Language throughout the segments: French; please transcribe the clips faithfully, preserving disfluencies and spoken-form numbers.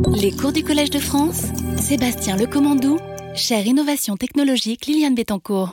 Les cours du Collège de France, Sébastien Lecommandou, chaire Innovation Technologique Liliane Bettencourt.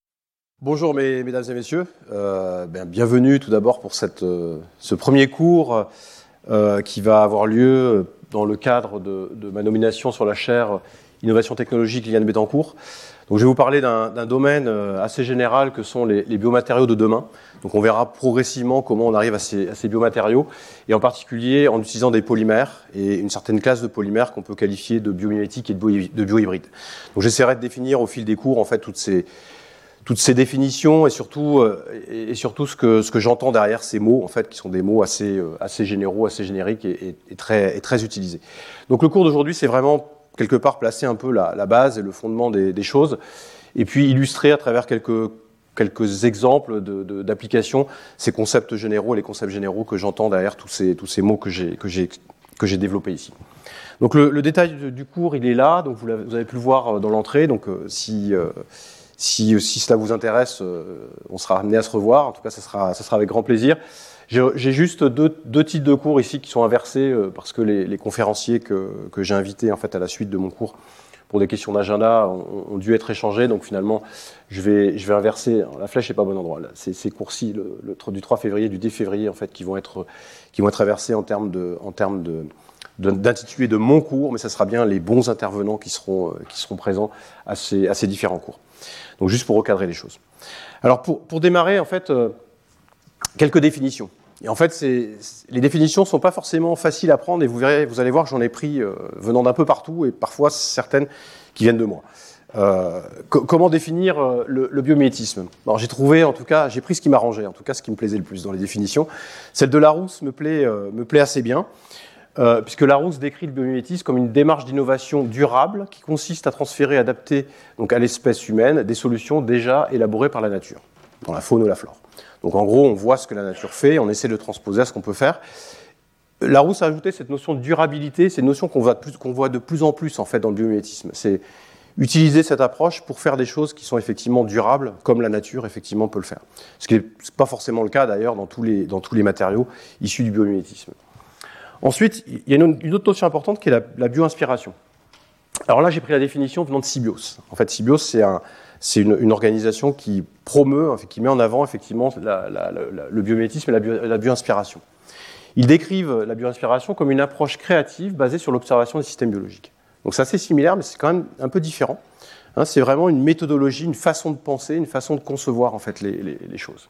Bonjour mes, mesdames et messieurs, euh, bien, bienvenue tout d'abord pour cette, euh, ce premier cours euh, qui va avoir lieu dans le cadre de, de ma nomination sur la chaire Innovation Technologique Liliane Bettencourt. Donc, je vais vous parler d'un, d'un domaine assez général que sont les, les biomatériaux de demain. Donc on verra progressivement comment on arrive à ces, à ces biomatériaux, et en particulier en utilisant des polymères et une certaine classe de polymères qu'on peut qualifier de biomimétiques et de, bio, de biohybrides. Donc j'essaierai de définir au fil des cours en fait toutes ces, toutes ces définitions et surtout, euh, et, et surtout ce que, ce que j'entends derrière ces mots en fait, qui sont des mots assez, euh, assez généraux, assez génériques et, et, et, très, et très utilisés. Donc le cours d'aujourd'hui, c'est vraiment quelque part placer un peu la, la base et le fondement des, des choses, et puis illustrer à travers quelques quelques exemples de, de, d'applications, ces concepts généraux et les concepts généraux que j'entends derrière tous ces, tous ces mots que j'ai, que j'ai, que j'ai développés ici. Donc le, le détail du cours, il est là, donc vous, vous avez pu le voir dans l'entrée, donc euh, si, euh, si, si cela vous intéresse, euh, on sera amené à se revoir, en tout cas ça sera, ça sera avec grand plaisir. J'ai, j'ai juste deux, deux titres de cours ici qui sont inversés euh, parce que les, les conférenciers que, que j'ai invités en fait, à la suite de mon cours pour des questions d'agenda ont, ont dû être échangés, donc finalement je vais, je vais inverser. Alors, la flèche n'est pas au bon endroit. Là. C'est ces cours-ci, le, le, du trois février, du dix février en fait, qui vont être, qui vont être inversés en termes de, en termes de, de, d'intitulé de mon cours, mais ça sera bien les bons intervenants qui seront, qui seront présents à ces, à ces différents cours. Donc juste pour recadrer les choses. Alors pour, pour démarrer, en fait, euh, quelques définitions. Et en fait, c'est, les définitions ne sont pas forcément faciles à prendre, et vous verrez, vous allez voir que j'en ai pris euh, venant d'un peu partout, et parfois certaines qui viennent de moi. Euh, co- comment définir euh, le, le biomimétisme ? Alors j'ai trouvé, en tout cas, j'ai pris ce qui m'arrangeait, en tout cas ce qui me plaisait le plus dans les définitions. Celle de Larousse me plaît, euh, me plaît assez bien, euh, puisque Larousse décrit le biomimétisme comme une démarche d'innovation durable qui consiste à transférer et adapter donc, à l'espèce humaine des solutions déjà élaborées par la nature, dans la faune ou la flore. Donc en gros, on voit ce que la nature fait, on essaie de transposer à ce qu'on peut faire. Larousse a ajouté cette notion de durabilité, c'est une notion qu'on voit, plus, qu'on voit de plus en plus en fait, dans le biomimétisme. C'est utiliser cette approche pour faire des choses qui sont effectivement durables, comme la nature effectivement peut le faire. Ce qui n'est pas forcément le cas d'ailleurs dans tous les, dans tous les matériaux issus du biomimétisme. Ensuite, il y a une, une autre notion importante qui est la, la bio-inspiration. Alors là, j'ai pris la définition venant de Sybios. En fait, Sybios, c'est un... C'est une, une organisation qui promeut, qui met en avant effectivement la, la, la, le biomimétisme et la, bio, la bio-inspiration. Ils décrivent la bio-inspiration comme une approche créative basée sur l'observation des systèmes biologiques. Donc c'est assez similaire, mais c'est quand même un peu différent. Hein, c'est vraiment une méthodologie, une façon de penser, une façon de concevoir en fait les, les, les choses.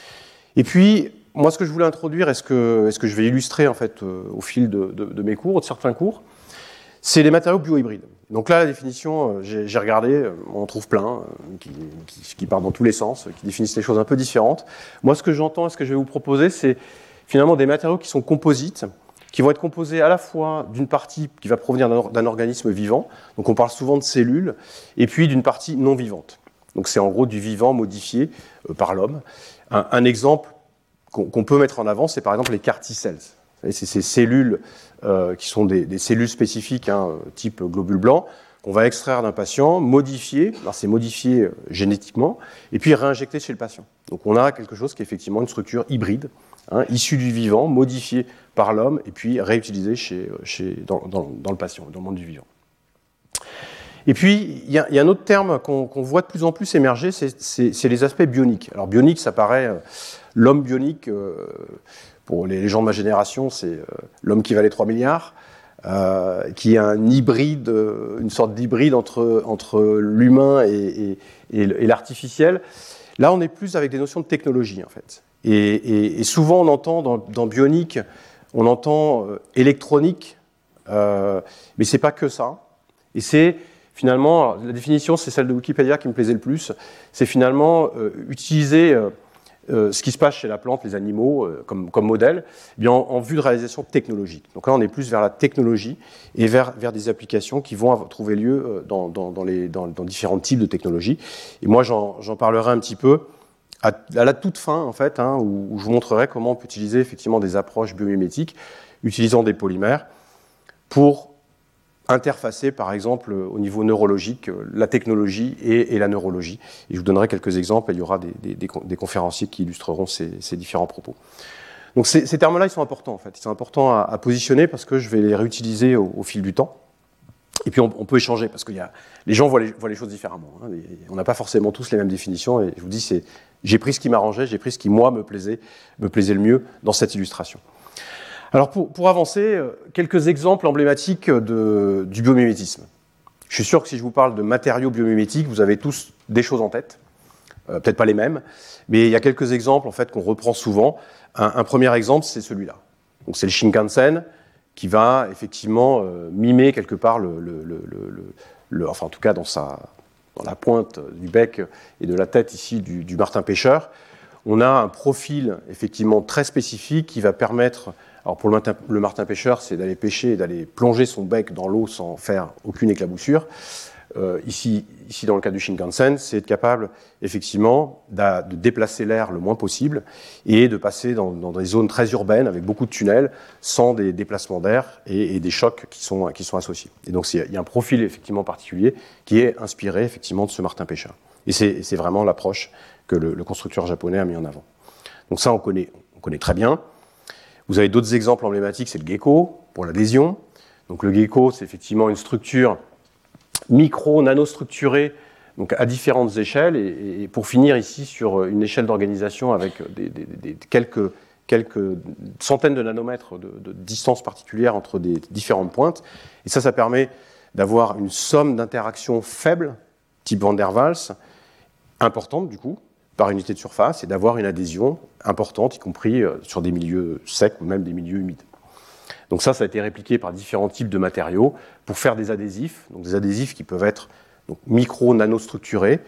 Et puis, moi, ce que je voulais introduire, est-ce que, est-ce que je vais illustrer en fait euh, au fil de, de, de mes cours, de certains cours, c'est les matériaux biohybrides. Donc là, la définition, j'ai, j'ai regardé, on en trouve plein, euh, qui, qui, qui partent dans tous les sens, qui définissent les choses un peu différentes. Moi, ce que j'entends et ce que je vais vous proposer, c'est finalement des matériaux qui sont composites, qui vont être composés à la fois d'une partie qui va provenir d'un, d'un organisme vivant, donc on parle souvent de cellules, et puis d'une partie non vivante. Donc c'est en gros du vivant modifié euh, par l'homme. Un, un exemple qu'on, qu'on peut mettre en avant, c'est par exemple les CAR T-cells. C'est ces cellules euh, qui sont des, des cellules spécifiques, hein, type globule blanc, qu'on va extraire d'un patient, modifier, alors c'est modifié euh, génétiquement, et puis réinjecter chez le patient. Donc on a quelque chose qui est effectivement une structure hybride, hein, issue du vivant, modifiée par l'homme, et puis réutilisée chez, chez, dans, dans, dans le patient, dans le monde du vivant. Et puis, il y, y a un autre terme qu'on, qu'on voit de plus en plus émerger, c'est, c'est, c'est les aspects bioniques. Alors bionique, ça paraît, euh, l'homme bionique... Euh, Pour les gens de ma génération, c'est euh, l'homme qui valait trois milliards, euh, qui est un hybride, euh, une sorte d'hybride entre, entre l'humain et, et, et, et l'artificiel. Là, on est plus avec des notions de technologie, en fait. Et, et, et souvent, on entend dans, dans bionique, on entend euh, électronique, euh, mais c'est pas que ça. Et c'est finalement, la définition, c'est celle de Wikipédia qui me plaisait le plus, c'est finalement euh, utiliser... Euh, Euh, ce qui se passe chez la plante, les animaux, euh, comme, comme modèle, eh bien, en, en vue de réalisation technologique. Donc là, on est plus vers la technologie et vers, vers des applications qui vont avoir, trouver lieu dans, dans, dans, les, dans, dans différents types de technologies. Et moi, j'en, j'en parlerai un petit peu à, à la toute fin, en fait, hein, où, où je vous montrerai comment on peut utiliser effectivement des approches biomimétiques, utilisant des polymères, pour interfacer, par exemple, au niveau neurologique, la technologie et, et la neurologie. Et je vous donnerai quelques exemples, et il y aura des, des, des conférenciers qui illustreront ces, ces différents propos. Donc ces, ces termes-là, ils sont importants en fait. Ils sont importants à, à positionner parce que je vais les réutiliser au, au fil du temps. Et puis on, on peut échanger parce que y a, les gens voient les, voient les choses différemment. Hein. Et on n'a pas forcément tous les mêmes définitions. Et je vous dis, c'est, j'ai pris ce qui m'arrangeait, j'ai pris ce qui moi me plaisait, me plaisait le mieux dans cette illustration. Alors pour, pour avancer, quelques exemples emblématiques de, du biomimétisme. Je suis sûr que si je vous parle de matériaux biomimétiques, vous avez tous des choses en tête. Euh, peut-être pas les mêmes, mais il y a quelques exemples en fait qu'on reprend souvent. Un, un premier exemple, c'est celui-là. Donc c'est le Shinkansen qui va effectivement euh, mimer quelque part le, le, le, le, le, enfin en tout cas dans sa, dans la pointe du bec et de la tête ici du, du martin pêcheur. On a un profil effectivement très spécifique qui va permettre, alors pour le martin, le martin pêcheur, c'est d'aller pêcher et d'aller plonger son bec dans l'eau sans faire aucune éclaboussure. Euh, ici, ici, dans le cas du Shinkansen, c'est être capable, effectivement, de déplacer l'air le moins possible et de passer dans, dans des zones très urbaines avec beaucoup de tunnels sans des déplacements d'air et, et des chocs qui sont, qui sont associés. Et donc, il y a un profil, effectivement, particulier qui est inspiré, effectivement, de ce martin-pêcheur. Et c'est, c'est vraiment l'approche que le, le constructeur japonais a mis en avant. Donc ça, on connaît, on connaît très bien. Vous avez d'autres exemples emblématiques, c'est le gecko, pour l'adhésion. Donc le gecko, c'est effectivement une structure micro, nanostructuré, donc à différentes échelles, et, et pour finir ici sur une échelle d'organisation avec des, des, des, quelques, quelques centaines de nanomètres de, de distance particulière entre des différentes pointes. Et ça, ça permet d'avoir une somme d'interactions faibles, type Van der Waals, importante du coup, par unité de surface, et d'avoir une adhésion importante, y compris sur des milieux secs ou même des milieux humides. Donc ça, ça a été répliqué par différents types de matériaux pour faire des adhésifs, donc des adhésifs qui peuvent être donc, micro-nanostructurés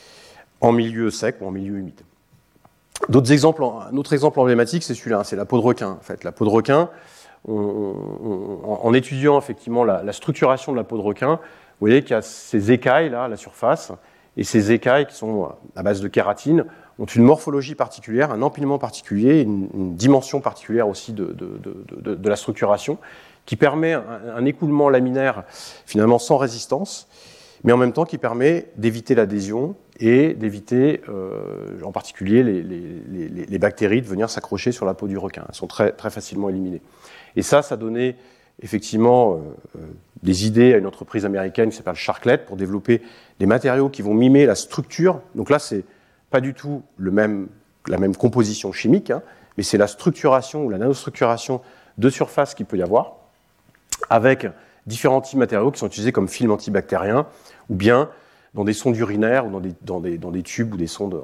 en milieu sec ou en milieu humide. D'autres exemples, un autre exemple emblématique, c'est celui-là, c'est la peau de requin. En fait, la peau de requin, on, on, en étudiant effectivement la, la structuration de la peau de requin, vous voyez qu'il y a ces écailles là à la surface, et ces écailles qui sont à base de kératine ont une morphologie particulière, un empilement particulier, une, une dimension particulière aussi de, de, de, de, de la structuration, qui permet un, un écoulement laminaire finalement sans résistance, mais en même temps qui permet d'éviter l'adhésion et d'éviter euh, en particulier les, les, les, les bactéries de venir s'accrocher sur la peau du requin. Elles sont très, très facilement éliminées. Et ça, ça donnait effectivement euh, des idées à une entreprise américaine qui s'appelle Sharklet pour développer des matériaux qui vont mimer la structure. Donc là, c'est pas du tout le même, la même composition chimique, hein, mais c'est la structuration ou la nanostructuration de surface qu'il peut y avoir, avec différents types de matériaux qui sont utilisés comme film antibactérien, ou bien dans des sondes urinaires, ou dans des, dans des, dans des tubes ou des sondes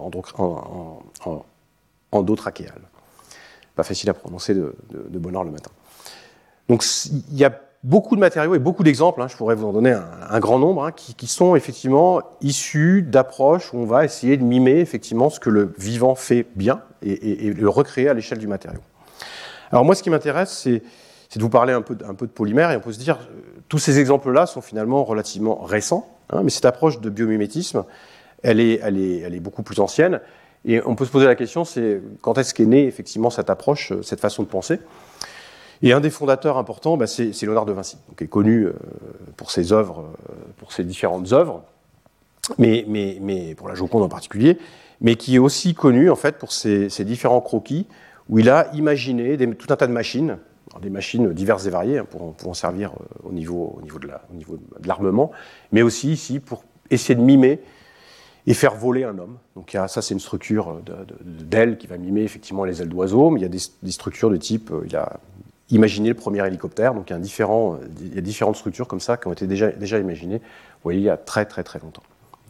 endotrachéales. Pas facile à prononcer de, de, de bonne heure le matin. Donc il y a beaucoup de matériaux et beaucoup d'exemples, hein, je pourrais vous en donner un, un grand nombre, hein, qui, qui sont effectivement issus d'approches où on va essayer de mimer effectivement ce que le vivant fait bien et, et, et le recréer à l'échelle du matériau. Alors moi, ce qui m'intéresse, c'est, c'est de vous parler un peu, un peu de polymère, et on peut se dire, euh, tous ces exemples-là sont finalement relativement récents, hein, mais cette approche de biomimétisme, elle est, elle est, elle est beaucoup plus ancienne, et on peut se poser la question, c'est quand est-ce qu'est née effectivement cette approche, cette façon de penser. Et un des fondateurs importants, bah, c'est, c'est Léonard de Vinci, qui est connu euh, pour ses œuvres, euh, pour ses différentes œuvres, mais, mais, mais pour la Joconde en particulier, mais qui est aussi connu en fait pour ses, ses différents croquis où il a imaginé des, tout un tas de machines, alors des machines diverses et variées hein, pour, pour en servir euh, au niveau, au niveau de la, au niveau de l'armement, mais aussi ici pour essayer de mimer et faire voler un homme. Donc il y a, ça, c'est une structure de, de, d'ailes qui va mimer effectivement les ailes d'oiseau, mais il y a des, des structures de type, euh, il a imaginer le premier hélicoptère, donc il y a, différents, il y a différentes structures comme ça qui ont été déjà, déjà imaginées, vous voyez, il y a très très très longtemps. D'accord ?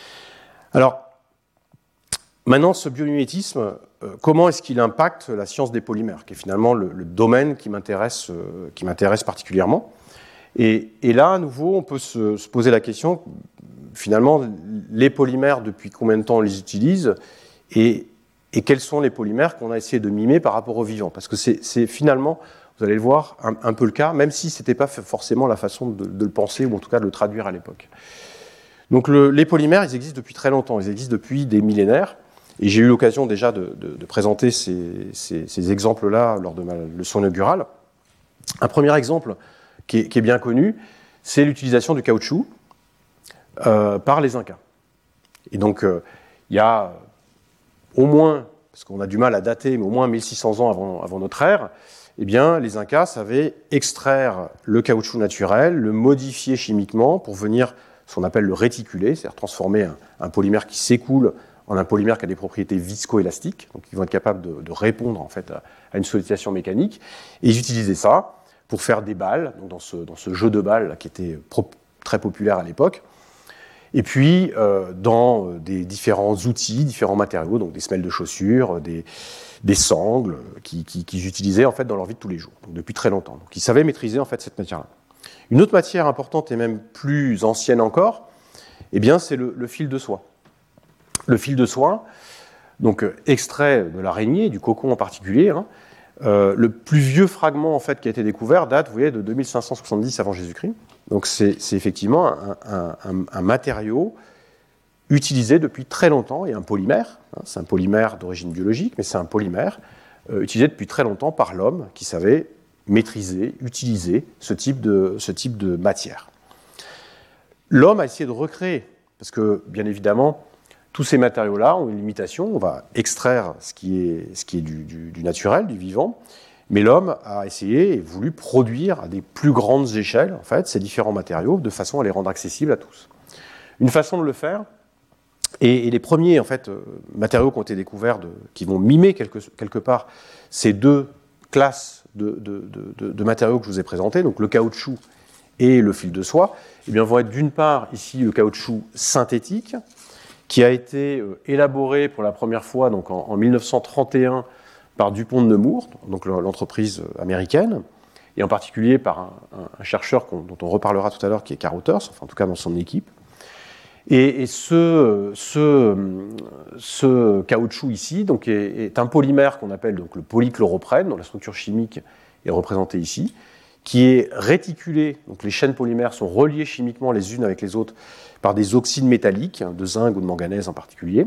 Alors, maintenant, ce biomimétisme, euh, comment est-ce qu'il impacte la science des polymères, qui est finalement le, le domaine qui m'intéresse, euh, qui m'intéresse particulièrement. Et, et là, à nouveau, on peut se, se poser la question, finalement, les polymères, depuis combien de temps on les utilise, et Et quels sont les polymères qu'on a essayé de mimer par rapport aux vivants ? Parce que c'est, c'est finalement, vous allez le voir, un, un peu le cas, même si ce n'était pas forcément la façon de, de le penser, ou en tout cas de le traduire à l'époque. Donc le, les polymères, ils existent depuis très longtemps, ils existent depuis des millénaires, et j'ai eu l'occasion déjà de, de, de présenter ces, ces, ces exemples-là lors de ma leçon inaugurale. Un premier exemple qui est, qui est bien connu, c'est l'utilisation du caoutchouc euh, par les Incas. Et donc, euh, il y a au moins parce qu'on a du mal à dater, mais au moins mille six cents ans avant, avant notre ère, eh bien, les Incas savaient extraire le caoutchouc naturel, le modifier chimiquement pour venir, ce qu'on appelle le réticuler, c'est-à-dire transformer un, un polymère qui s'écoule en un polymère qui a des propriétés viscoélastiques, donc ils vont être capables de, de répondre en fait à, à une sollicitation mécanique. Et ils utilisaient ça pour faire des balles, donc dans, ce, dans ce jeu de balles là, qui était pro, très populaire à l'époque. Et puis euh, dans des différents outils, différents matériaux, donc des semelles de chaussures, des, des sangles qu'ils qui, qui utilisaient en fait dans leur vie de tous les jours, donc depuis très longtemps. Donc ils savaient maîtriser en fait cette matière-là. Une autre matière importante et même plus ancienne encore, eh bien c'est le, le fil de soie. Le fil de soie, donc euh, extrait de l'araignée, du cocon en particulier, hein, euh, le plus vieux fragment en fait qui a été découvert date, vous voyez, de deux mille cinq cent soixante-dix avant Jésus-Christ. Donc c'est, c'est effectivement un, un, un, un matériau utilisé depuis très longtemps et un polymère. Hein, c'est un polymère d'origine biologique, mais c'est un polymère euh, utilisé depuis très longtemps par l'homme qui savait maîtriser, utiliser ce type de, ce type de matière. L'homme a essayé de recréer, parce que bien évidemment, tous ces matériaux-là ont une limitation. On va extraire ce qui est, ce qui est du, du, du naturel, du vivant, mais l'homme a essayé et voulu produire à des plus grandes échelles en fait, ces différents matériaux de façon à les rendre accessibles à tous. Une façon de le faire, et, et les premiers en fait, euh, matériaux qui ont été découverts, de, qui vont mimer quelque, quelque part ces deux classes de, de, de, de matériaux que je vous ai présentés, donc le caoutchouc et le fil de soie, eh bien, vont être d'une part ici le caoutchouc synthétique, qui a été élaboré pour la première fois donc en, en mille neuf cent trente et un par Dupont de Nemours, donc l'entreprise américaine, et en particulier par un, un, un chercheur dont on reparlera tout à l'heure, qui est Carothers, enfin en tout cas dans son équipe. Et, et ce, ce, ce caoutchouc ici donc est, est un polymère qu'on appelle donc le polychlorophrène, dont la structure chimique est représentée ici, qui est réticulé, donc les chaînes polymères sont reliées chimiquement les unes avec les autres par des oxydes métalliques, de zinc ou de manganèse en particulier,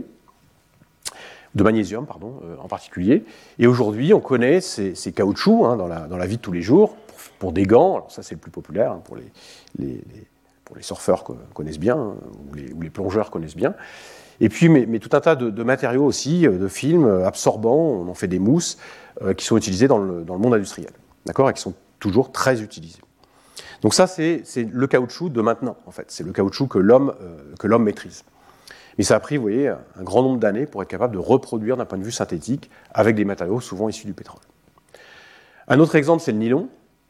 de magnésium pardon, euh, en particulier. Et aujourd'hui, on connaît ces, ces caoutchoucs hein, dans, la, dans la vie de tous les jours, pour, pour des gants, alors ça c'est le plus populaire, hein, pour, les, les, les, pour les surfeurs qu'on connaissent bien, hein, ou, les, ou les plongeurs connaissent bien. Et puis, mais, mais tout un tas de, de matériaux aussi, de films absorbants, on en fait des mousses, euh, qui sont utilisés dans le, dans le monde industriel, d'accord, et qui sont toujours très utilisés. Donc ça, c'est, c'est le caoutchouc de maintenant, en fait. C'est le caoutchouc que l'homme, euh, que l'homme maîtrise. Mais ça a pris, vous voyez, un grand nombre d'années pour être capable de reproduire d'un point de vue synthétique avec des matériaux souvent issus du pétrole. Un autre exemple, c'est le nylon.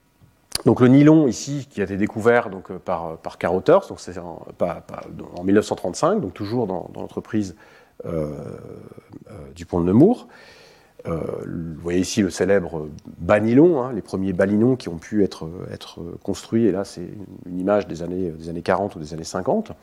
Donc le nylon, ici, qui a été découvert donc, par, par Carothers, donc c'est en, pas, pas, en mille neuf cent trente-cinq, donc toujours dans, dans l'entreprise euh, euh, Dupont de Nemours. Euh, vous voyez ici le célèbre bas nylon, hein, les premiers bas nylons qui ont pu être, être construits, et là c'est une image des années, des années quarante ou des années cinquante.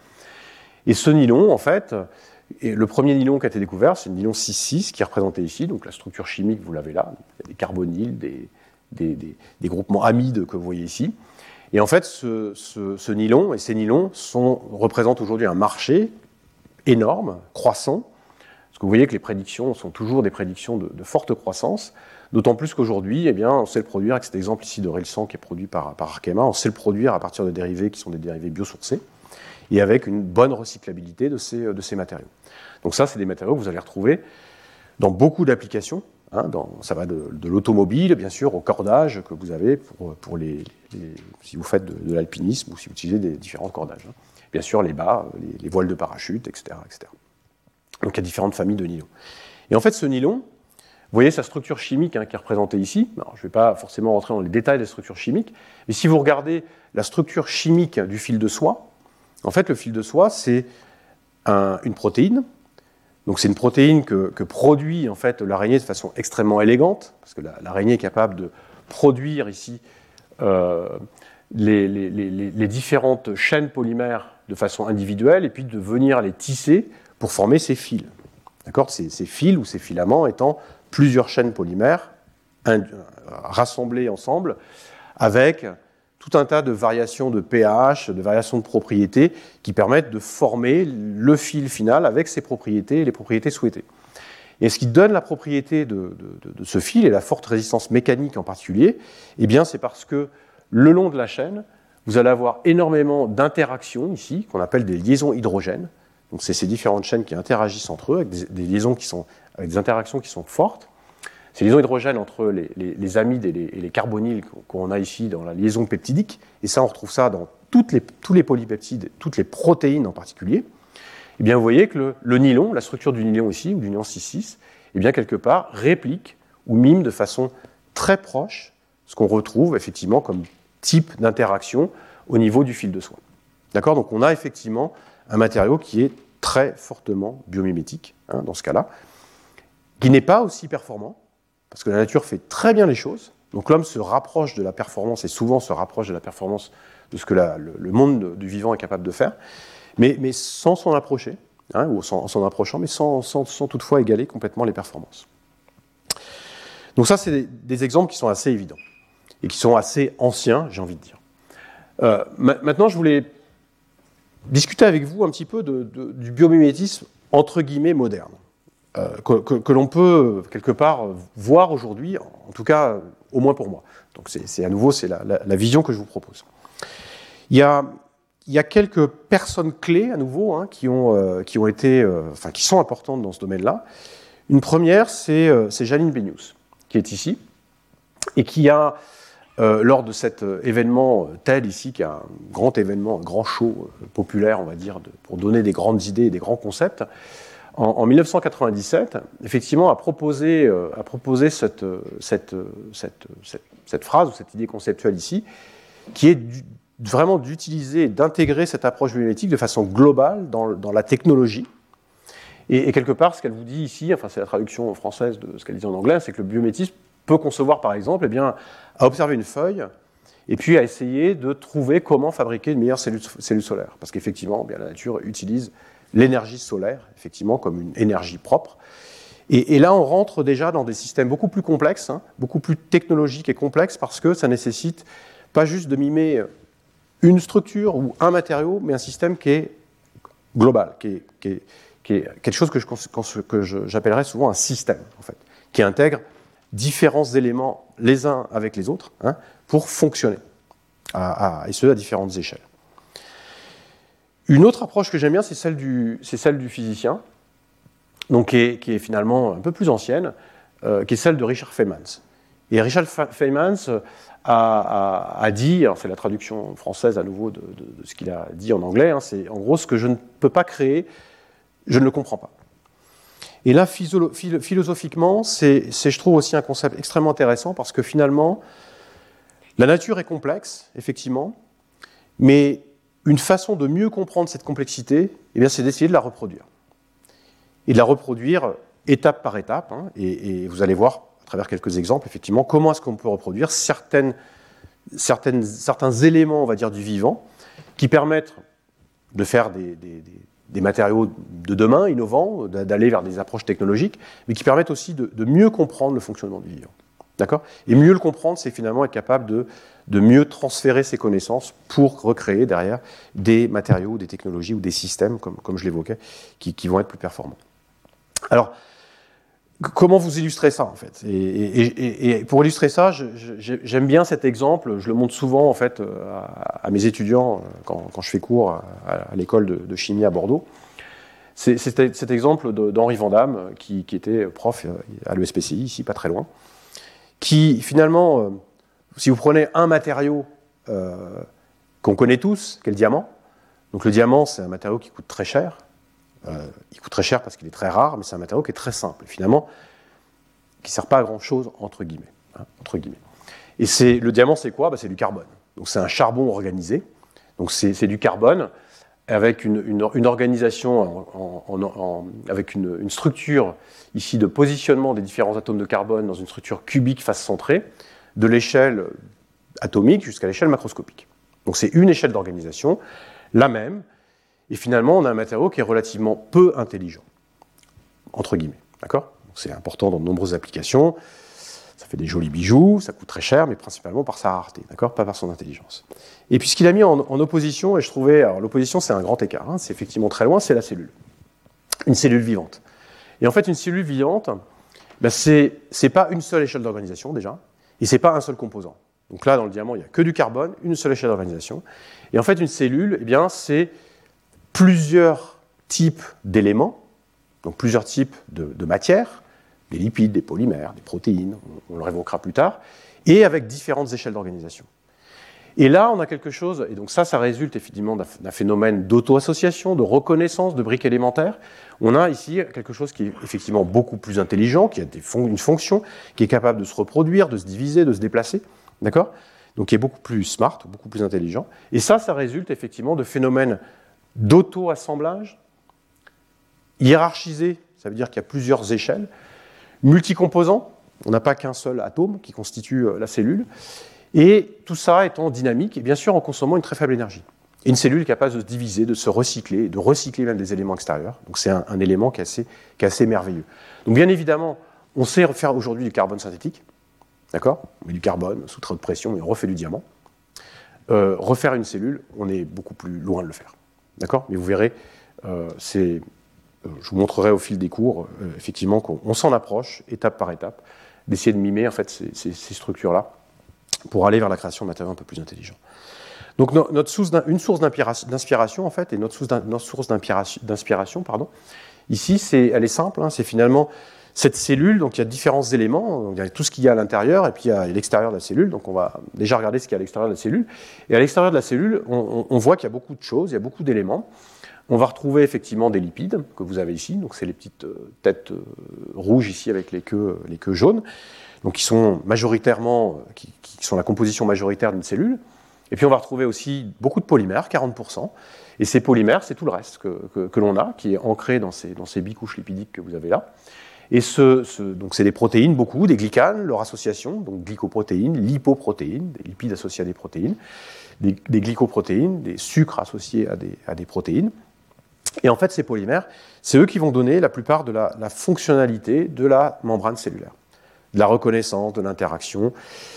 Et ce nylon, en fait, et le premier nylon qui a été découvert, c'est le nylon six six qui est représenté ici, donc la structure chimique, vous l'avez là, il y a des carbonyles, des, des, des, des groupements amides que vous voyez ici. Et en fait, ce, ce, ce nylon et ces nylons sont, représentent aujourd'hui un marché énorme, croissant, parce que vous voyez que les prédictions sont toujours des prédictions de, de forte croissance, d'autant plus qu'aujourd'hui, eh bien, on sait le produire, avec cet exemple ici de Relsan qui est produit par, par Arkema, on sait le produire à partir de dérivés qui sont des dérivés biosourcés, et avec une bonne recyclabilité de ces, de ces matériaux. Donc ça, c'est des matériaux que vous allez retrouver dans beaucoup d'applications, hein, dans, ça va de, de l'automobile, bien sûr, au cordage que vous avez pour, pour les, les, si vous faites de, de l'alpinisme ou si vous utilisez des différents cordages. Hein. Bien sûr, les bas, les, les voiles de parachute, et cetera, et cetera. Donc il y a différentes familles de nylon. Et en fait, ce nylon, vous voyez sa structure chimique hein, qui est représentée ici. Alors, je ne vais pas forcément rentrer dans les détails des structures chimiques, mais si vous regardez la structure chimique du fil de soie, en fait, le fil de soie, c'est un, une protéine. Donc, c'est une protéine que, que produit en fait l'araignée de façon extrêmement élégante, parce que la, l'araignée est capable de produire ici euh, les, les, les, les différentes chaînes polymères de façon individuelle, et puis de venir les tisser pour former ces fils. D'accord ? Ces, ces fils ou ces filaments étant plusieurs chaînes polymères ind- rassemblées ensemble avec tout un tas de variations de pH, de variations de propriétés qui permettent de former le fil final avec ses propriétés et les propriétés souhaitées. Et ce qui donne la propriété de, de, de ce fil et la forte résistance mécanique en particulier, eh bien, c'est parce que le long de la chaîne, vous allez avoir énormément d'interactions ici, qu'on appelle des liaisons hydrogènes. Donc, c'est ces différentes chaînes qui interagissent entre eux, avec des, des liaisons qui sont avec des interactions qui sont fortes. Ces liaisons hydrogènes entre les, les, les amides et les, et les carbonyles qu'on a ici dans la liaison peptidique, et ça on retrouve ça dans toutes les, tous les polypeptides, toutes les protéines en particulier, eh bien vous voyez que le, le nylon, la structure du nylon ici, ou du nylon six six, eh bien quelque part réplique ou mime de façon très proche ce qu'on retrouve effectivement comme type d'interaction au niveau du fil de soie. D'accord ? Donc on a effectivement un matériau qui est très fortement biomimétique, hein, dans ce cas-là, qui n'est pas aussi performant, parce que la nature fait très bien les choses. Donc l'homme se rapproche de la performance, et souvent se rapproche de la performance de ce que la, le, le monde du vivant est capable de faire, mais, mais sans s'en approcher, hein, ou sans, s'en approchant, mais sans, sans, sans toutefois égaler complètement les performances. Donc ça, c'est des, des exemples qui sont assez évidents, et qui sont assez anciens, j'ai envie de dire. Euh, ma- maintenant, je voulais discuter avec vous un petit peu de, de, du biomimétisme entre guillemets moderne, euh, que, que, que l'on peut quelque part voir aujourd'hui, en tout cas au moins pour moi. Donc c'est, c'est à nouveau c'est la, la, la vision que je vous propose. Il y a, il y a quelques personnes clés à nouveau, hein, qui ont euh, qui ont été, euh, enfin qui sont importantes dans ce domaine-là. Une première, c'est, euh, c'est Janine Benyus, qui est ici et qui a Euh, lors de cet euh, événement euh, TED ici, qui est un grand événement, un grand show euh, populaire, on va dire, de, pour donner des grandes idées et des grands concepts, en, en dix-neuf cent quatre-vingt-dix-sept, effectivement, a proposé, euh, a proposé cette, cette, cette, cette, cette phrase ou cette idée conceptuelle ici, qui est du, vraiment d'utiliser, d'intégrer cette approche biomimétique de façon globale dans, dans la technologie. Et, et quelque part, ce qu'elle vous dit ici, enfin c'est la traduction française de ce qu'elle dit en anglais, c'est que le biomimétisme peut concevoir, par exemple, eh bien, à observer une feuille et puis à essayer de trouver comment fabriquer une meilleure cellule, cellule solaire. Parce qu'effectivement, bien, la nature utilise l'énergie solaire, effectivement, comme une énergie propre. Et, et là, on rentre déjà dans des systèmes beaucoup plus complexes, hein, beaucoup plus technologiques et complexes, parce que ça nécessite pas juste de mimer une structure ou un matériau, mais un système qui est global, qui est, qui est, qui est quelque chose que, je, que je, j'appellerais souvent un système, en fait, qui intègre différents éléments les uns avec les autres, hein, pour fonctionner, à, à, et ce à différentes échelles. Une autre approche que j'aime bien, c'est celle du, c'est celle du physicien, donc qui est, qui est finalement un peu plus ancienne, euh, qui est celle de Richard Feynman. Et Richard Feynman a, a, a dit, alors c'est la traduction française à nouveau de, de, de ce qu'il a dit en anglais, hein, c'est en gros ce que je ne peux pas créer, je ne le comprends pas. Et là, philosophiquement, c'est, c'est, je trouve aussi un concept extrêmement intéressant parce que finalement, la nature est complexe, effectivement, mais une façon de mieux comprendre cette complexité, eh bien, c'est d'essayer de la reproduire. Et de la reproduire étape par étape, hein, et, et vous allez voir, à travers quelques exemples, effectivement, comment est-ce qu'on peut reproduire certaines, certaines, certains éléments, on va dire, du vivant, qui permettent de faire des... des, des des matériaux de demain, innovants, d'aller vers des approches technologiques, mais qui permettent aussi de, de mieux comprendre le fonctionnement du vivant. D'accord ? Et mieux le comprendre, c'est finalement être capable de, de mieux transférer ses connaissances pour recréer derrière des matériaux, des technologies ou des systèmes, comme, comme je l'évoquais, qui, qui vont être plus performants. Alors, comment vous illustrer ça, en fait ? et, et, et, et pour illustrer ça, je, je, j'aime bien cet exemple, je le montre souvent, en fait, à, à mes étudiants quand, quand je fais cours à, à l'école de, de chimie à Bordeaux. C'est, c'est cet exemple de, d'Henri Vandamme, qui, qui était prof à l'E S P C I, ici, pas très loin, qui, finalement, si vous prenez un matériau euh, qu'on connaît tous, qui est le diamant, donc le diamant, c'est un matériau qui coûte très cher. Euh, il coûte très cher parce qu'il est très rare, mais c'est un matériau qui est très simple, finalement, qui ne sert pas à grand-chose, entre guillemets. Hein, entre guillemets. Et c'est, le diamant, c'est quoi ? Bah, c'est du carbone. Donc c'est un charbon organisé. Donc c'est, c'est du carbone avec une, une, une organisation, en, en, en, avec une, une structure ici de positionnement des différents atomes de carbone dans une structure cubique face centrée, de l'échelle atomique jusqu'à l'échelle macroscopique. Donc c'est une échelle d'organisation, la même. Et finalement, on a un matériau qui est relativement peu intelligent, entre guillemets, d'accord ? C'est important dans de nombreuses applications, ça fait des jolis bijoux, ça coûte très cher, mais principalement par sa rareté, d'accord ? Pas par son intelligence. Et puis ce qu'il a mis en, en opposition, et je trouvais, alors l'opposition c'est un grand écart, hein, c'est effectivement très loin, c'est la cellule. Une cellule vivante. Et en fait, une cellule vivante, ben c'est, c'est pas une seule échelle d'organisation déjà, et c'est pas un seul composant. Donc là, dans le diamant, il n'y a que du carbone, une seule échelle d'organisation. Et en fait, une cellule, eh bien, c'est plusieurs types d'éléments, donc plusieurs types de, de matières, des lipides, des polymères, des protéines, on, on le révoquera plus tard, et avec différentes échelles d'organisation. Et là, on a quelque chose, et donc ça, ça résulte effectivement d'un phénomène d'auto-association, de reconnaissance de briques élémentaires. On a ici quelque chose qui est effectivement beaucoup plus intelligent, qui a des fon- une fonction, qui est capable de se reproduire, de se diviser, de se déplacer, d'accord ? Donc qui est beaucoup plus smart, beaucoup plus intelligent. Et ça, ça résulte effectivement de phénomènes d'auto-assemblage, hiérarchisé, ça veut dire qu'il y a plusieurs échelles, multicomposants, on n'a pas qu'un seul atome qui constitue la cellule, et tout ça étant dynamique, et bien sûr en consommant une très faible énergie. Et une cellule est capable de se diviser, de se recycler, de recycler même des éléments extérieurs. Donc c'est un, un élément qui est, assez, qui est assez merveilleux. Donc bien évidemment, on sait faire aujourd'hui du carbone synthétique, d'accord ? On met du carbone sous très haute pression et on refait du diamant. Euh, refaire une cellule, on est beaucoup plus loin de le faire, d'accord ? Mais vous verrez, euh, c'est, euh, je vous montrerai au fil des cours, euh, effectivement, qu'on on s'en approche, étape par étape, d'essayer de mimer en fait ces, ces, ces structures-là, pour aller vers la création de matériaux un peu plus intelligents. Donc no, notre source une source d'inspiration, en fait, et notre source, notre source d'inspiration, pardon, ici, c'est, elle est simple, hein, c'est finalement cette cellule, donc il y a différents éléments, donc il y a tout ce qu'il y a à l'intérieur, et puis il y a l'extérieur de la cellule, donc on va déjà regarder ce qu'il y a à l'extérieur de la cellule, et à l'extérieur de la cellule, on, on, on voit qu'il y a beaucoup de choses, il y a beaucoup d'éléments. On va retrouver effectivement des lipides, que vous avez ici, donc c'est les petites euh, têtes euh, rouges ici avec les queues, les queues jaunes, donc qui sont majoritairement, qui, qui sont la composition majoritaire d'une cellule. Et puis on va retrouver aussi beaucoup de polymères, quarante pour cent. Et ces polymères, c'est tout le reste que, que, que l'on a, qui est ancré dans ces, dans ces bicouches lipidiques que vous avez là. Et ce, ce, donc c'est des protéines, beaucoup, des glycanes, leur association, donc glycoprotéines, lipoprotéines, des lipides associés à des protéines, des, des glycoprotéines, des sucres associés à des, à des protéines. Et en fait, ces polymères, c'est eux qui vont donner la plupart de la, la fonctionnalité de la membrane cellulaire, de la reconnaissance, de l'interaction,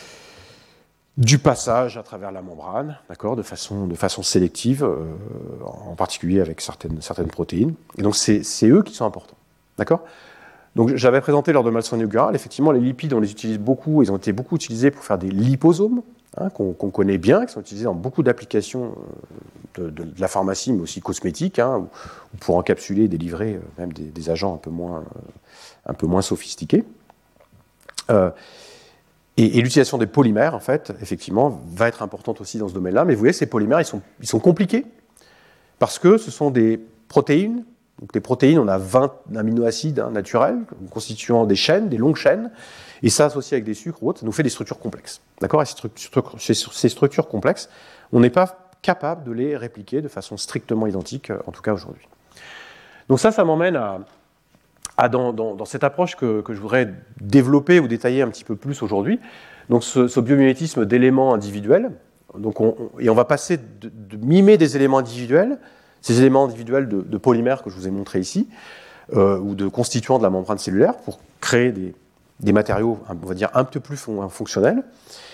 du passage à travers la membrane, d'accord, de façon, de façon sélective, euh, en particulier avec certaines, certaines protéines. Et donc, c'est, c'est eux qui sont importants, d'accord ? Donc, j'avais présenté lors de malson inaugural, effectivement, les lipides, on les utilise beaucoup, ils ont été beaucoup utilisés pour faire des liposomes, hein, qu'on, qu'on connaît bien, qui sont utilisés dans beaucoup d'applications de, de, de la pharmacie, mais aussi cosmétiques, hein, ou, ou pour encapsuler et délivrer euh, même des, des agents un peu moins, euh, un peu moins sophistiqués. Euh, Et, et l'utilisation des polymères, en fait, effectivement, va être importante aussi dans ce domaine-là. Mais vous voyez, ces polymères, ils sont, ils sont compliqués parce que ce sont des protéines. Donc les protéines, on a vingt aminoacides hein, naturels constituant des chaînes, des longues chaînes, et ça associé avec des sucres ou autres, ça nous fait des structures complexes. D'accord ? Et ces structures, ces structures complexes, on n'est pas capable de les répliquer de façon strictement identique, en tout cas aujourd'hui. Donc ça, ça m'emmène à... Ah, dans, dans, dans cette approche que, que je voudrais développer ou détailler un petit peu plus aujourd'hui, donc ce, ce biomimétisme d'éléments individuels, donc on, on, et on va passer de, de mimer des éléments individuels, ces éléments individuels de, de polymères que je vous ai montrés ici, euh, ou de constituants de la membrane cellulaire, pour créer des, des matériaux, on va dire, un peu plus fon, fonctionnels,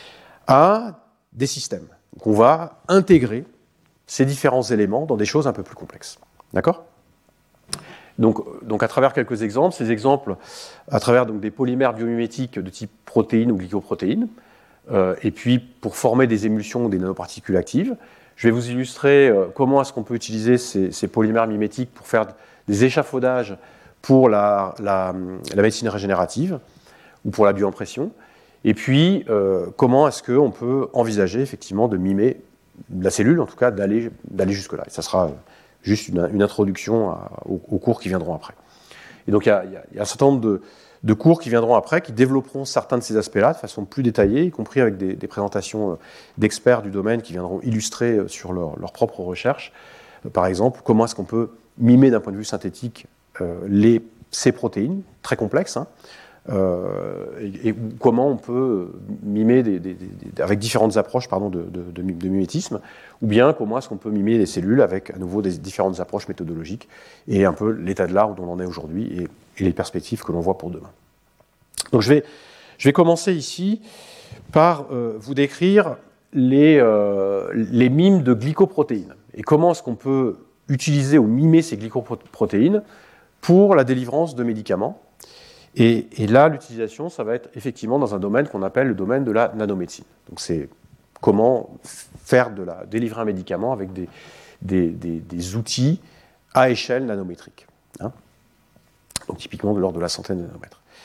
à des systèmes. Donc on va intégrer ces différents éléments dans des choses un peu plus complexes. D'accord ? Donc, donc, à travers quelques exemples, ces exemples, à travers donc, des polymères biomimétiques de type protéines ou glycoprotéines, euh, et puis pour former des émulsions ou des nanoparticules actives, je vais vous illustrer euh, comment est-ce qu'on peut utiliser ces, ces polymères mimétiques pour faire des échafaudages pour la, la, la médecine régénérative ou pour la bioimpression, et puis euh, comment est-ce qu'on peut envisager effectivement de mimer la cellule, en tout cas d'aller, d'aller jusque-là. Et ça sera juste une, une introduction à, aux, aux cours qui viendront après. Et donc il y a, il y a un certain nombre de, de cours qui viendront après, qui développeront certains de ces aspects-là de façon plus détaillée, y compris avec des, des présentations d'experts du domaine qui viendront illustrer sur leur, leur propre recherche. Par exemple, comment est-ce qu'on peut mimer d'un point de vue synthétique euh, les, ces protéines, très complexes, hein, euh, et, et comment on peut mimer des, des, des, avec différentes approches pardon, de, de, de, de mimétisme, ou bien comment est-ce qu'on peut mimer les cellules avec à nouveau des différentes approches méthodologiques, et un peu l'état de l'art où on en est aujourd'hui, et, et les perspectives que l'on voit pour demain. Donc je vais, je vais commencer ici par euh, vous décrire les, euh, les mimes de glycoprotéines, et comment est-ce qu'on peut utiliser ou mimer ces glycoprotéines pour la délivrance de médicaments. Et, et là, l'utilisation, ça va être effectivement dans un domaine qu'on appelle le domaine de la nanomédecine. Donc c'est comment faire de la, délivrer un médicament avec des, des, des, des outils à échelle nanométrique. Hein, donc typiquement de l'ordre de la centaine de nanomètres.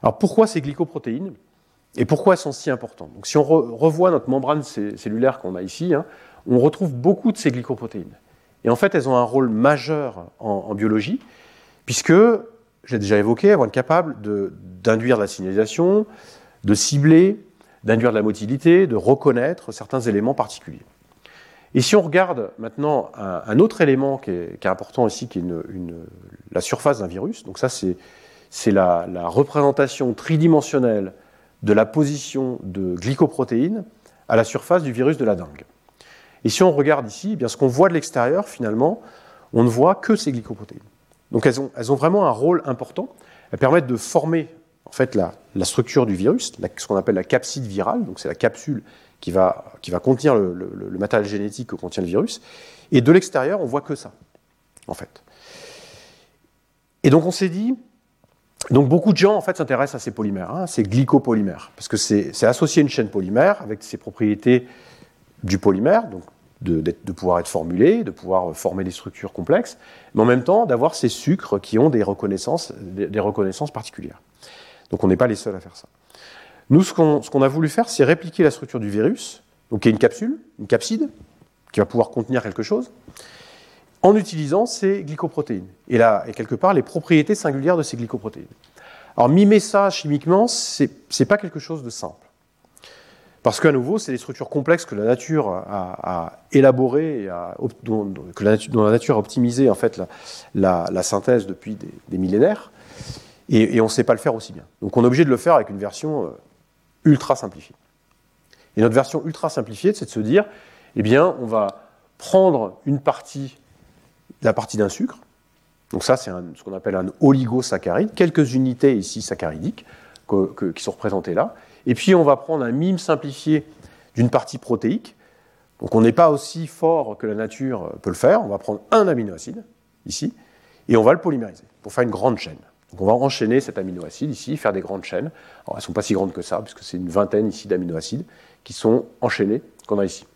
Alors pourquoi ces glycoprotéines et pourquoi elles sont si importantes? Donc si on re revoit notre membrane cellulaire qu'on a ici, hein, on retrouve beaucoup de ces glycoprotéines. Et en fait, elles ont un rôle majeur en, en biologie, puisque, j'ai déjà évoqué, elles vont être capables d'induire de, de la signalisation, de cibler, d'induire de la motilité, de reconnaître certains éléments particuliers. Et si on regarde maintenant un, un autre élément qui est, qui est important ici, qui est une, une, la surface d'un virus, donc ça c'est la, la représentation tridimensionnelle de la position de glycoprotéines à la surface du virus de la dengue. Et si on regarde ici, eh bien, ce qu'on voit de l'extérieur, finalement, on ne voit que ces glycoprotéines. Donc elles ont, elles ont vraiment un rôle important. Elles permettent de former en fait, la, la structure du virus, la, ce qu'on appelle la capside virale, donc c'est la capsule qui va, qui va contenir le, le, le matériel génétique que contient le virus. Et de l'extérieur, on ne voit que ça, en fait. Et donc on s'est dit, donc beaucoup de gens en fait, s'intéressent à ces polymères, hein, ces glycopolymères, parce que c'est associé à une chaîne polymère avec ses propriétés du polymère, donc de, de pouvoir être formulé, de pouvoir former des structures complexes, mais en même temps d'avoir ces sucres qui ont des reconnaissances, des, des reconnaissances particulières. Donc on n'est pas les seuls à faire ça. Nous, ce qu'on ce qu'on a voulu faire, c'est répliquer la structure du virus, donc qui est une capsule, une capside, qui va pouvoir contenir quelque chose, en utilisant ces glycoprotéines. Et là, et quelque part, les propriétés singulières de ces glycoprotéines. Alors, mimer ça chimiquement, c'est c'est pas quelque chose de simple. Parce qu'à nouveau, c'est des structures complexes que la nature a, a élaborées, et a, dont, que la nature, dont la nature a optimisé en fait, la, la, la synthèse depuis des, des millénaires, et, et on ne sait pas le faire aussi bien. Donc on est obligé de le faire avec une version euh, ultra simplifiée. Et notre version ultra simplifiée, c'est de se dire, eh bien, on va prendre une partie, la partie d'un sucre, donc ça c'est ce qu'on appelle un oligosaccharide, quelques unités ici saccaridiques que, que, qui sont représentées là, et puis on va prendre un mime simplifié d'une partie protéique, donc on n'est pas aussi fort que la nature peut le faire, on va prendre un aminoacide, ici, et on va le polymériser pour faire une grande chaîne. Donc on va enchaîner cet aminoacide ici, faire des grandes chaînes. Alors elles ne sont pas si grandes que ça, puisque c'est une vingtaine ici d'aminoacides qui sont enchaînés, qu'on a ici.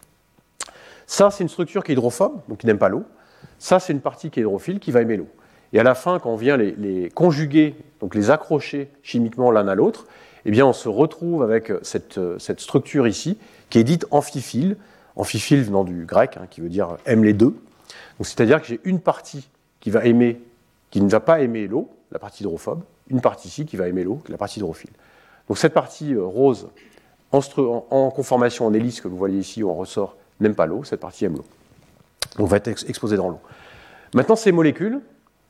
Ça, c'est une structure qui est hydrophobe, donc qui n'aime pas l'eau. Ça, c'est une partie qui est hydrophile, qui va aimer l'eau. Et à la fin, quand on vient les, les conjuguer, donc les accrocher chimiquement l'un à l'autre, eh bien, on se retrouve avec cette, cette structure ici, qui est dite amphiphile. Amphiphile venant du grec, hein, qui veut dire aime les deux. C'est-à-dire que j'ai une partie qui va aimer, qui ne va pas aimer l'eau, la partie hydrophobe, une partie ici qui va aimer l'eau, la partie hydrophile. Donc cette partie euh, rose, en, en, en conformation en hélice que vous voyez ici, où on ressort, n'aime pas l'eau, cette partie aime l'eau. Donc va être ex exposée dans l'eau. Maintenant, ces molécules,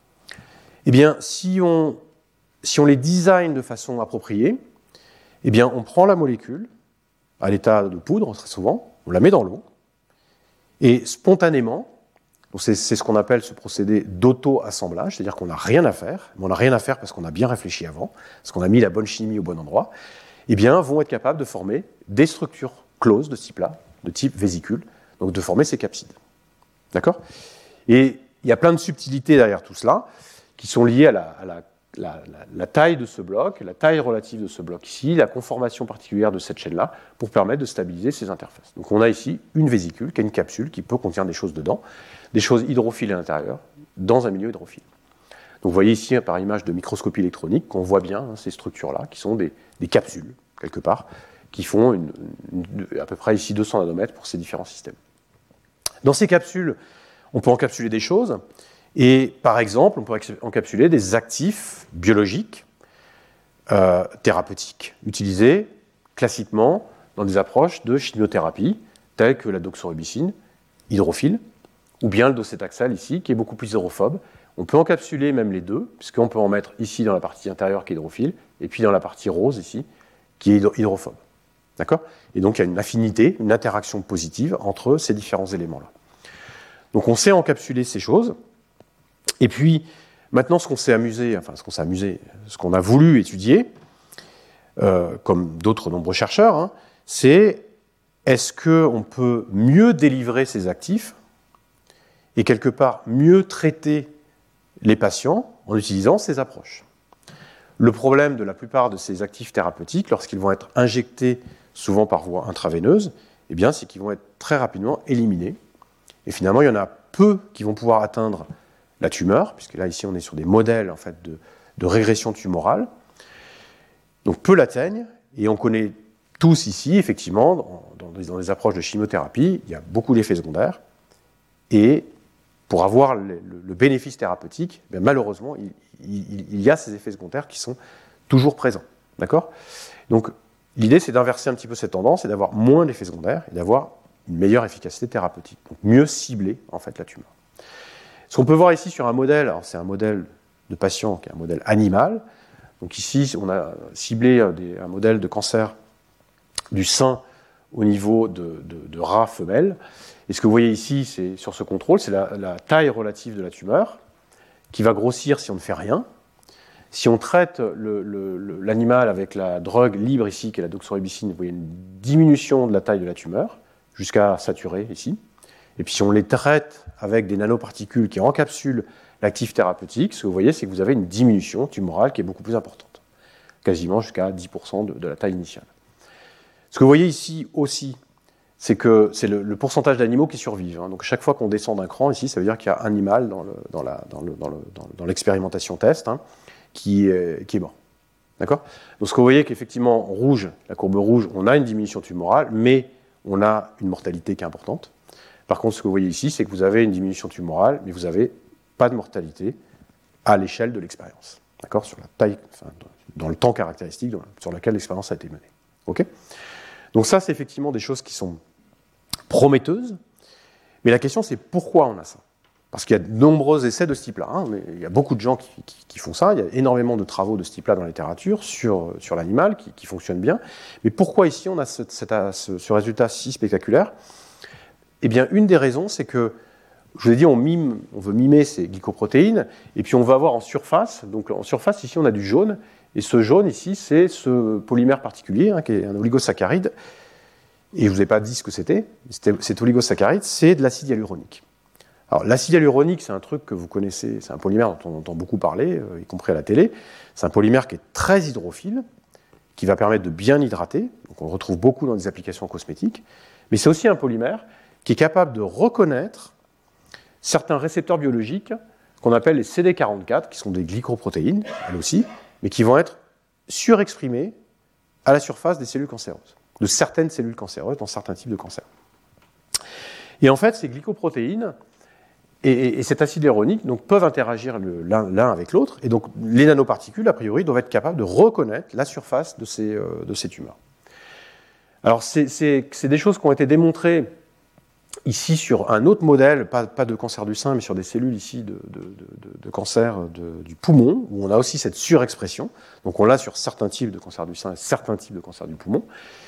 eh bien, si on, si on les design de façon appropriée, eh bien, on prend la molécule, à l'état de poudre, très souvent, on la met dans l'eau, et spontanément, c'est ce qu'on appelle ce procédé d'auto-assemblage, c'est-à-dire qu'on n'a rien à faire, mais on n'a rien à faire parce qu'on a bien réfléchi avant, parce qu'on a mis la bonne chimie au bon endroit, eh bien, vont être capables de former des structures closes de ce type-là, de type vésicule, donc de former ces capsides. D'accord? Et il y a plein de subtilités derrière tout cela, qui sont liées à, la, à la, la, la, la taille de ce bloc, la taille relative de ce bloc ici, la conformation particulière de cette chaîne-là, pour permettre de stabiliser ces interfaces. Donc on a ici une vésicule, qui est une capsule, qui peut contenir des choses dedans, des choses hydrophiles à l'intérieur, dans un milieu hydrophile. Donc vous voyez ici, par image de microscopie électronique, qu'on voit bien hein, ces structures-là, qui sont des, des capsules, quelque part, qui font une, une, à peu près ici deux cents nanomètres pour ces différents systèmes. Dans ces capsules, on peut encapsuler des choses, et par exemple, on peut encapsuler des actifs biologiques, euh, thérapeutiques, utilisés classiquement dans des approches de chimiothérapie, telles que la doxorubicine, hydrophile, ou bien le docétaxel ici, qui est beaucoup plus hydrophobe. On peut encapsuler même les deux, puisqu'on peut en mettre ici dans la partie intérieure qui est hydrophile, et puis dans la partie rose ici, qui est hydrophobe. D'accord ? Et donc il y a une affinité, une interaction positive entre ces différents éléments-là. Donc on sait encapsuler ces choses, et puis maintenant ce qu'on s'est amusé, enfin ce qu'on s'est amusé, ce qu'on a voulu étudier, euh, comme d'autres nombreux chercheurs, hein, c'est est-ce qu'on peut mieux délivrer ces actifs et quelque part mieux traiter les patients en utilisant ces approches. Le problème de la plupart de ces actifs thérapeutiques, lorsqu'ils vont être injectés souvent par voie intraveineuse, eh bien, c'est qu'ils vont être très rapidement éliminés. Et finalement, il y en a peu qui vont pouvoir atteindre la tumeur, puisque là, ici, on est sur des modèles en fait, de, de régression tumorale. donc peu l'atteignent, et on connaît tous ici, effectivement, dans, dans, des, dans des approches de chimiothérapie, il y a beaucoup d'effets secondaires, et pour avoir le, le, le bénéfice thérapeutique, bien, malheureusement, il, il, il y a ces effets secondaires qui sont toujours présents. D'accord ? Donc, l'idée, c'est d'inverser un petit peu cette tendance et d'avoir moins d'effets secondaires et d'avoir une meilleure efficacité thérapeutique. Donc, mieux cibler, en fait, la tumeur. Ce qu'on peut voir ici sur un modèle, alors c'est un modèle de patient qui est un modèle animal. Donc ici, on a ciblé des, un modèle de cancer du sein au niveau de, de, de rats femelles. Et ce que vous voyez ici, c'est, sur ce contrôle, c'est la, la taille relative de la tumeur qui va grossir si on ne fait rien. Si on traite le, le, le, l'animal avec la drogue libre ici, qui est la doxorubicine, vous voyez une diminution de la taille de la tumeur, jusqu'à saturer ici. Et puis si on les traite avec des nanoparticules qui encapsulent l'actif thérapeutique, ce que vous voyez, c'est que vous avez une diminution tumorale qui est beaucoup plus importante, quasiment jusqu'à dix pour cent de, de la taille initiale. Ce que vous voyez ici aussi, c'est que c'est le, le pourcentage d'animaux qui survivent. Hein. Donc chaque fois qu'on descend d'un cran ici, ça veut dire qu'il y a un animal dans, le, dans, la, dans, le, dans, le, dans, dans l'expérimentation test hein, qui, est, qui est mort. D'accord ? Donc ce que vous voyez, qu'effectivement, en rouge, la courbe rouge, on a une diminution tumorale, mais on a une mortalité qui est importante. Par contre, ce que vous voyez ici, c'est que vous avez une diminution tumorale, mais vous n'avez pas de mortalité à l'échelle de l'expérience. D'accord ? Sur la taille, enfin, dans le temps caractéristique sur lequel l'expérience a été menée. OK ? Donc ça, c'est effectivement des choses qui sont prometteuses. Mais la question, c'est pourquoi on a ça ? Parce qu'il y a de nombreux essais de ce type-là. Hein, mais il y a beaucoup de gens qui, qui, qui font ça. Il y a énormément de travaux de ce type-là dans la littérature sur, sur l'animal qui, qui fonctionnent bien. Mais pourquoi ici, on a ce, ce, ce résultat si spectaculaire ? Eh bien, une des raisons, c'est que, je vous ai dit, on, mime, on veut mimer ces glycoprotéines, et puis on va avoir en surface, donc en surface, ici, on a du jaune, et ce jaune, ici, c'est ce polymère particulier, hein, qui est un oligosaccharide, et je ne vous ai pas dit ce que c'était, c'était cet oligosaccharide, c'est de l'acide hyaluronique. Alors, l'acide hyaluronique, c'est un truc que vous connaissez, c'est un polymère dont on entend beaucoup parler, euh, y compris à la télé. C'est un polymère qui est très hydrophile, qui va permettre de bien hydrater, donc on le retrouve beaucoup dans des applications cosmétiques, mais c'est aussi un polymère qui est capable de reconnaître certains récepteurs biologiques qu'on appelle les C D quarante-quatre, qui sont des glycoprotéines, elles aussi, mais qui vont être surexprimées à la surface des cellules cancéreuses, de certaines cellules cancéreuses dans certains types de cancers. Et en fait, ces glycoprotéines et, et, et cet acide hyaluronique donc, peuvent interagir le, l'un, l'un avec l'autre, et donc les nanoparticules, a priori, doivent être capables de reconnaître la surface de ces, euh, de ces tumeurs. Alors, c'est, c'est, c'est des choses qui ont été démontrées ici sur un autre modèle, pas, pas de cancer du sein, mais sur des cellules ici de, de, de, de cancer de, du poumon, où on a aussi cette surexpression. Donc on l'a sur certains types de cancer du sein et certains types de cancer du poumon.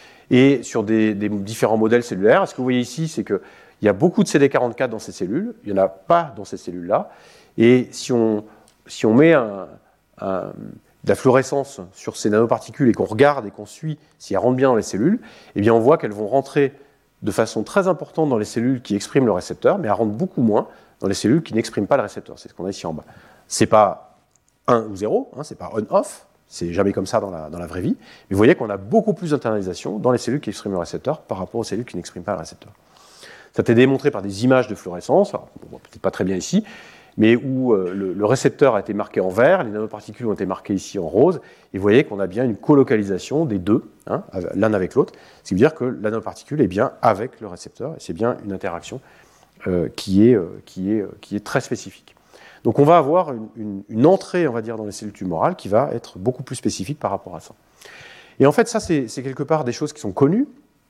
Et sur des, des différents modèles cellulaires, ce que vous voyez ici, c'est qu'il y a beaucoup de C D quarante-quatre dans ces cellules, il n'y en a pas dans ces cellules-là. Et si on, si on met un, un, de la fluorescence sur ces nanoparticules et qu'on regarde et qu'on suit si elles rentrent bien dans les cellules, eh bien on voit qu'elles vont rentrer de façon très importante dans les cellules qui expriment le récepteur, mais elles rentrent beaucoup moins dans les cellules qui n'expriment pas le récepteur. C'est ce qu'on a ici en bas. C'est pas un ou zéro, hein, c'est pas on-off, c'est jamais comme ça dans la, dans la vraie vie, mais vous voyez qu'on a beaucoup plus d'internalisation dans les cellules qui expriment le récepteur par rapport aux cellules qui n'expriment pas le récepteur. Ça a été démontré par des images de fluorescence, alors, bon, peut-être pas très bien ici, mais où euh, le, le récepteur a été marqué en vert, les nanoparticules ont été marquées ici en rose, et vous voyez qu'on a bien une colocalisation des deux, hein, l'un avec l'autre, ce qui veut dire que la nanoparticule est bien avec le récepteur, et c'est bien une interaction euh, qui, est, euh, qui, est, euh, qui est très spécifique. Donc on va avoir une, une, une entrée, on va dire, dans les cellules tumorales qui va être beaucoup plus spécifique par rapport à ça. Et en fait, ça, c'est, c'est quelque part des choses qui sont connues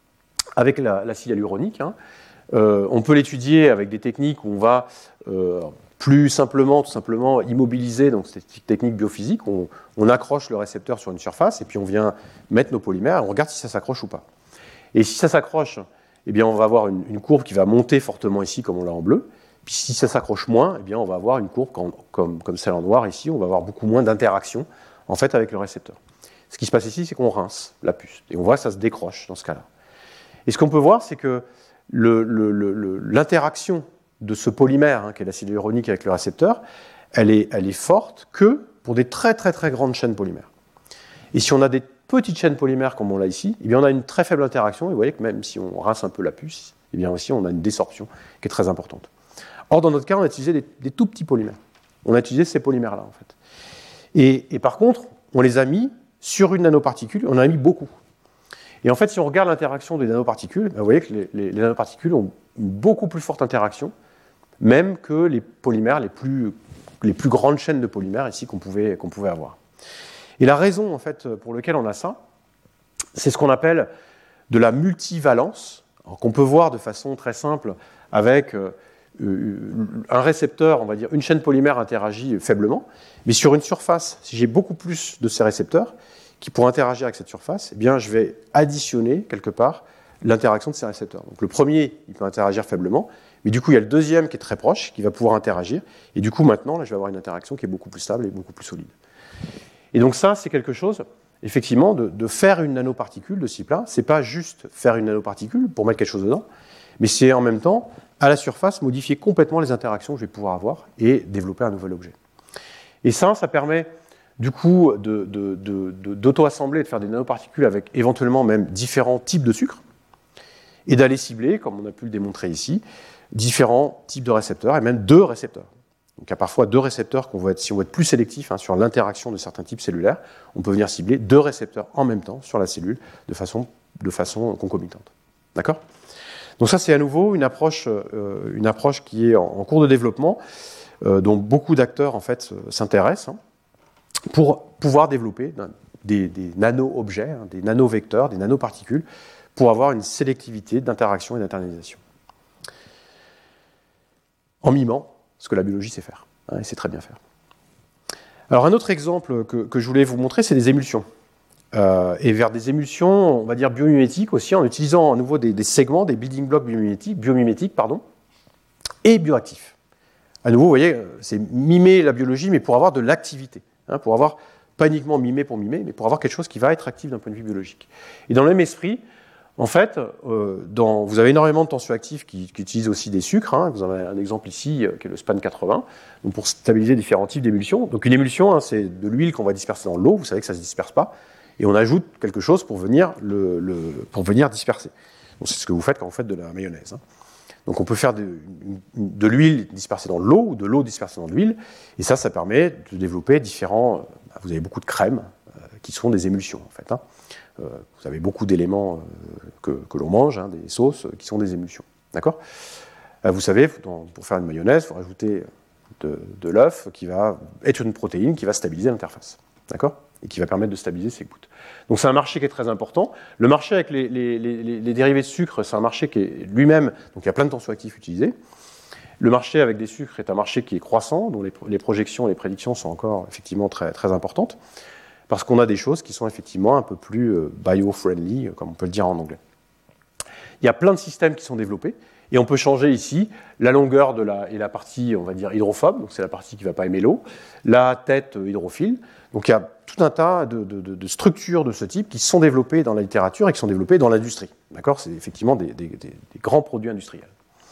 avec la, l'acide hyaluronique. Hein. Euh, on peut l'étudier avec des techniques où on va... Euh, plus simplement, tout simplement, immobiliser, donc c'est une technique biophysique, on, on accroche le récepteur sur une surface et puis on vient mettre nos polymères et on regarde si ça s'accroche ou pas. Et si ça s'accroche, eh bien on va avoir une, une courbe qui va monter fortement ici, comme on l'a en bleu. Puis si ça s'accroche moins, eh bien on va avoir une courbe comme, comme, comme celle en noir ici, on va avoir beaucoup moins d'interaction en fait avec le récepteur. Ce qui se passe ici, c'est qu'on rince la puce et on voit que ça se décroche dans ce cas-là. Et ce qu'on peut voir, c'est que le, le, le, le, l'interaction de ce polymère, hein, qui est l'acide hyaluronique avec le récepteur, elle est, elle est forte que pour des très très très grandes chaînes polymères. Et si on a des petites chaînes polymères comme on l'a ici, eh bien on a une très faible interaction, et vous voyez que même si on rince un peu la puce, eh bien aussi on a une désorption qui est très importante. Or dans notre cas, on a utilisé des, des tout petits polymères. On a utilisé ces polymères-là en fait. Et, et par contre, on les a mis sur une nanoparticule, on en a mis beaucoup. Et en fait, si on regarde l'interaction des nanoparticules, ben vous voyez que les, les, les nanoparticules ont une beaucoup plus forte interaction, même que les polymères, les plus, les plus grandes chaînes de polymères ici qu'on pouvait, qu'on pouvait avoir. Et la raison, en fait, pour laquelle on a ça, c'est ce qu'on appelle de la multivalence, qu'on peut voir de façon très simple avec euh, un récepteur, on va dire, une chaîne polymère interagit faiblement, mais sur une surface, si j'ai beaucoup plus de ces récepteurs qui pourraient interagir avec cette surface, eh bien, je vais additionner quelque part l'interaction de ces récepteurs. Donc le premier, il peut interagir faiblement, mais du coup, il y a le deuxième qui est très proche, qui va pouvoir interagir, et du coup, maintenant, là, je vais avoir une interaction qui est beaucoup plus stable et beaucoup plus solide. Et donc ça, c'est quelque chose, effectivement, de, de faire une nanoparticule de ce type-là. C'est pas juste faire une nanoparticule pour mettre quelque chose dedans, mais c'est en même temps, à la surface, modifier complètement les interactions que je vais pouvoir avoir et développer un nouvel objet. Et ça, ça permet du coup de, de, de, de, d'auto-assembler, de faire des nanoparticules avec éventuellement même différents types de sucre et d'aller cibler, comme on a pu le démontrer ici, différents types de récepteurs et même deux récepteurs. Donc il y a parfois deux récepteurs qu'on va être, si on veut être plus sélectif hein, sur l'interaction de certains types cellulaires, on peut venir cibler deux récepteurs en même temps sur la cellule de façon, de façon concomitante. D'accord ? Donc ça, c'est à nouveau une approche, euh, une approche qui est en, en cours de développement, euh, dont beaucoup d'acteurs en fait s'intéressent, hein, pour pouvoir développer des, des nano-objets, hein, des nanovecteurs, des nanoparticules, pour avoir une sélectivité d'interaction et d'internalisation. En mimant ce que la biologie sait faire, hein, et sait très bien faire. Alors un autre exemple que, que je voulais vous montrer, c'est des émulsions. Euh, et vers des émulsions, on va dire biomimétiques aussi, en utilisant à nouveau des, des segments, des building blocks biomimétiques, biomimétiques pardon, et bioactifs. À nouveau, vous voyez, c'est mimer la biologie, mais pour avoir de l'activité, hein, pour avoir, pas uniquement mimer pour mimer, mais pour avoir quelque chose qui va être actif d'un point de vue biologique. Et dans le même esprit, en fait, euh, dans, vous avez énormément de tensioactifs qui, qui utilisent aussi des sucres. Hein. Vous avez un exemple ici, euh, qui est le SPAN quatre-vingts, donc pour stabiliser différents types d'émulsions. Donc une émulsion, hein, c'est de l'huile qu'on va disperser dans l'eau. Vous savez que ça ne se disperse pas. Et on ajoute quelque chose pour venir, le, le, pour venir disperser. Donc c'est ce que vous faites quand vous faites de la mayonnaise. Hein. Donc on peut faire de, de l'huile dispersée dans l'eau ou de l'eau dispersée dans l'huile. Et ça, ça permet de développer différents... Vous avez beaucoup de crèmes euh, qui sont des émulsions, en fait. Hein. Euh, vous avez beaucoup d'éléments euh, que, que l'on mange, hein, des sauces, euh, qui sont des émulsions. D'accord ? euh, Vous savez, dans, pour faire une mayonnaise, il faut rajouter de, de l'œuf qui va être une protéine qui va stabiliser l'interface. D'accord ? Et qui va permettre de stabiliser ces gouttes. Donc c'est un marché qui est très important. Le marché avec les, les, les, les dérivés de sucre, c'est un marché qui est lui-même, donc il y a plein de tensioactifs utilisés. Le marché avec des sucres est un marché qui est croissant, dont les, les projections et les prédictions sont encore effectivement très, très importantes, parce qu'on a des choses qui sont effectivement un peu plus euh, bio-friendly, comme on peut le dire en anglais. Il y a plein de systèmes qui sont développés, et on peut changer ici la longueur de la, et la partie, on va dire, hydrophobe, donc c'est la partie qui ne va pas aimer l'eau, la tête hydrophile. Donc il y a tout un tas de, de, de structures de ce type qui sont développées dans la littérature et qui sont développées dans l'industrie. D'accord ? C'est effectivement des, des, des, des grands produits industriels.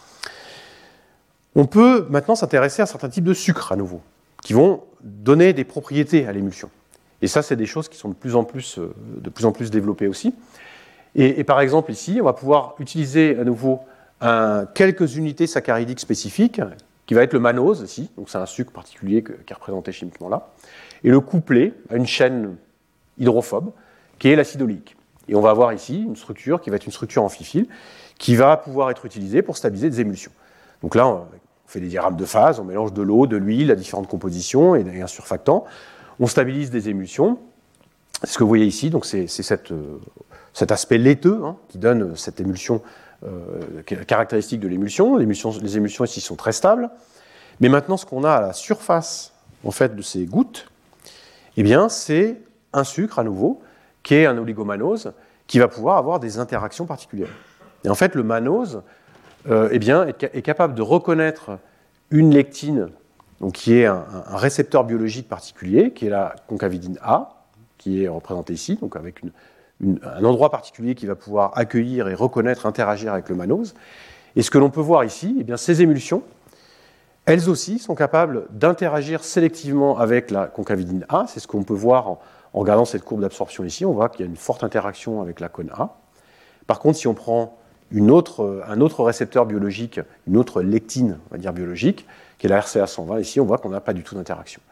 On peut maintenant s'intéresser à certains types de sucres à nouveau, qui vont donner des propriétés à l'émulsion. Et ça, c'est des choses qui sont de plus en plus, de plus, en plus développées aussi. Et, et par exemple, ici, on va pouvoir utiliser à nouveau un, quelques unités saccharidiques spécifiques, qui va être le mannose ici, donc c'est un sucre particulier que, qui est représenté chimiquement là, et le coupler à une chaîne hydrophobe, qui est l'acide oléique. Et on va avoir ici une structure qui va être une structure amphiphiile, qui va pouvoir être utilisée pour stabiliser des émulsions. Donc là, on fait des diagrammes de phase, on mélange de l'eau, de l'huile à différentes compositions et un surfactant. On stabilise des émulsions. C'est ce que vous voyez ici, donc c'est, c'est cette, euh, cet aspect laiteux hein, qui donne cette émulsion, euh, caractéristique de l'émulsion. L'émulsion. Les émulsions ici sont très stables. Mais maintenant, ce qu'on a à la surface en fait, de ces gouttes, eh bien, c'est un sucre à nouveau, qui est un oligomannose, qui va pouvoir avoir des interactions particulières. Et en fait, le mannose euh, eh bien, est, est capable de reconnaître une lectine, donc qui est un, un récepteur biologique particulier, qui est la concavidine A, qui est représentée ici, donc avec une, une, un endroit particulier qui va pouvoir accueillir et reconnaître, interagir avec le mannose. Et ce que l'on peut voir ici, eh bien, ces émulsions, elles aussi sont capables d'interagir sélectivement avec la concavidine A. C'est ce qu'on peut voir en, en regardant cette courbe d'absorption ici. On voit qu'il y a une forte interaction avec la cône A. Par contre, si on prend une autre, un autre récepteur biologique, une autre lectine, on va dire biologique, qui est la R C A cent vingt, ici, on voit qu'on n'a pas du tout d'interaction.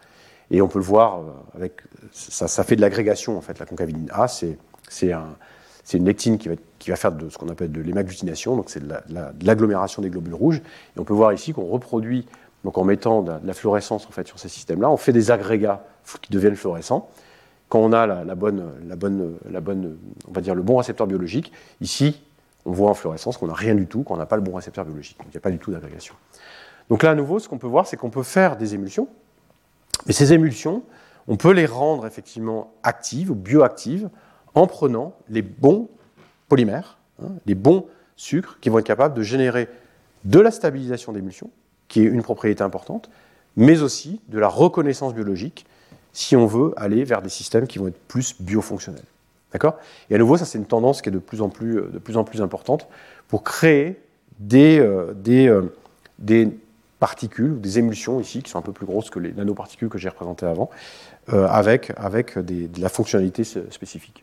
Et on peut le voir, avec, ça, ça fait de l'agrégation, en fait, la concavinine A, c'est, c'est, un, c'est une lectine qui va, qui va faire de ce qu'on appelle de l'hémagglutination, donc c'est de, la, de, la, de l'agglomération des globules rouges. Et on peut voir ici qu'on reproduit, donc en mettant de la, de la fluorescence en fait, sur ces systèmes-là, on fait des agrégats qui deviennent fluorescents. Quand on a la, la, bonne, la, bonne, la bonne, on va dire le bon récepteur biologique, ici, on voit en fluorescence qu'on n'a rien du tout quand on n'a pas le bon récepteur biologique. Donc il n'y a pas du tout d'agrégation. Donc là, à nouveau, ce qu'on peut voir, c'est qu'on peut faire des émulsions. Mais ces émulsions, on peut les rendre effectivement actives ou bioactives en prenant les bons polymères, hein, les bons sucres qui vont être capables de générer de la stabilisation d'émulsion, qui est une propriété importante, mais aussi de la reconnaissance biologique si on veut aller vers des systèmes qui vont être plus biofonctionnels. D'accord ? Et à nouveau, ça c'est une tendance qui est de plus en plus, de plus en plus importante pour créer des, euh, des, euh, des particules, ou des émulsions ici, qui sont un peu plus grosses que les nanoparticules que j'ai représentées avant, euh, avec, avec des, de la fonctionnalité spécifique.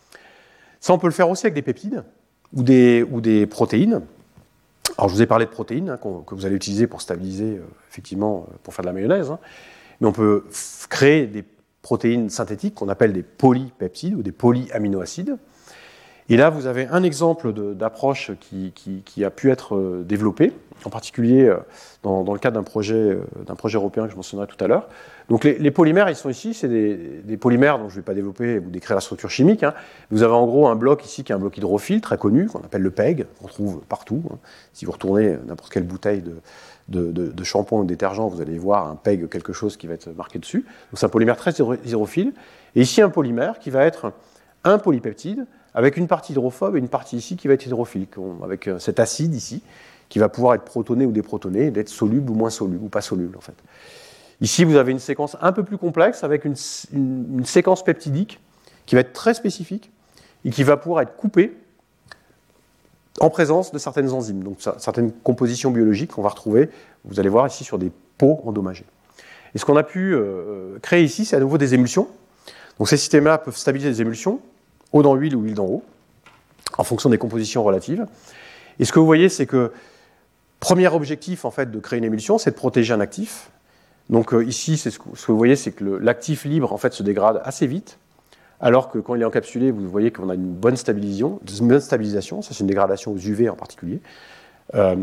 Ça, on peut le faire aussi avec des peptides ou des, ou des protéines. Alors, je vous ai parlé de protéines hein, que vous allez utiliser pour stabiliser, euh, effectivement, pour faire de la mayonnaise. Hein. Mais on peut f- créer des protéines synthétiques qu'on appelle des polypeptides ou des polyaminoacides. Et là, vous avez un exemple de, d'approche qui, qui, qui a pu être euh, développé, en particulier euh, dans, dans le cadre d'un projet, euh, d'un projet européen que je mentionnerai tout à l'heure. Donc les, les polymères, ils sont ici, c'est des, des polymères dont je ne vais pas développer ou décrire la structure chimique. Hein. Vous avez en gros un bloc ici qui est un bloc hydrophile très connu, qu'on appelle le P E G, qu'on trouve partout. Hein. Si vous retournez n'importe quelle bouteille de, de, de, de shampoing ou de détergent, vous allez voir un P E G, quelque chose qui va être marqué dessus. Donc c'est un polymère très hydrophile. Et ici un polymère qui va être un polypeptide avec une partie hydrophobe et une partie ici qui va être hydrophile, avec cet acide ici, qui va pouvoir être protoné ou déprotoné, d'être soluble ou moins soluble, ou pas soluble en fait. Ici, vous avez une séquence un peu plus complexe, avec une, une, une séquence peptidique qui va être très spécifique et qui va pouvoir être coupée en présence de certaines enzymes, donc certaines compositions biologiques qu'on va retrouver, vous allez voir ici, sur des peaux endommagées. Et ce qu'on a pu euh, créer ici, c'est à nouveau des émulsions. Donc ces systèmes-là peuvent stabiliser des émulsions, eau dans l'huile ou huile dans l'eau, en fonction des compositions relatives. Et ce que vous voyez, c'est que premier objectif en fait, de créer une émulsion, c'est de protéger un actif. Donc euh, ici, c'est ce, que, ce que vous voyez, c'est que le, l'actif libre en fait, se dégrade assez vite, alors que quand il est encapsulé, vous voyez qu'on a une bonne stabilisation, une bonne stabilisation, ça c'est une dégradation aux U V en particulier. Euh,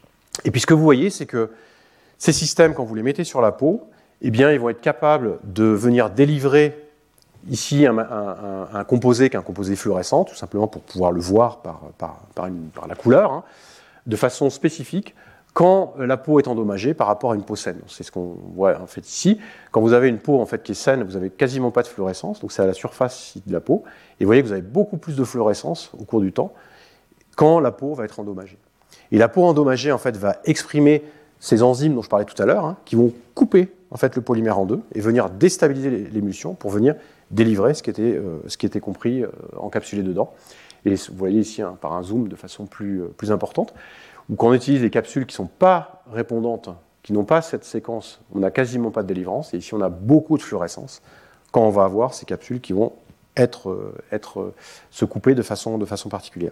et puis ce que vous voyez, c'est que ces systèmes, quand vous les mettez sur la peau, eh bien, ils vont être capables de venir délivrer ici un, un, un, un composé qui est un composé fluorescent, tout simplement pour pouvoir le voir par, par, par, une, par la couleur, hein, de façon spécifique, quand la peau est endommagée par rapport à une peau saine. C'est ce qu'on voit en fait ici. Quand vous avez une peau en fait, qui est saine, vous n'avez quasiment pas de fluorescence, donc c'est à la surface de la peau, et vous voyez que vous avez beaucoup plus de fluorescence au cours du temps quand la peau va être endommagée. Et la peau endommagée en fait, va exprimer ces enzymes dont je parlais tout à l'heure, hein, qui vont couper en fait, le polymère en deux et venir déstabiliser l'émulsion pour venir délivrer ce qui était, euh, ce qui était compris, euh, encapsulé dedans. Et vous voyez ici hein, par un zoom de façon plus, euh, plus importante, où quand on utilise des capsules qui ne sont pas répondantes, qui n'ont pas cette séquence, on n'a quasiment pas de délivrance, et ici on a beaucoup de fluorescence, quand on va avoir ces capsules qui vont être, euh, être, euh, se couper de façon, de façon particulière.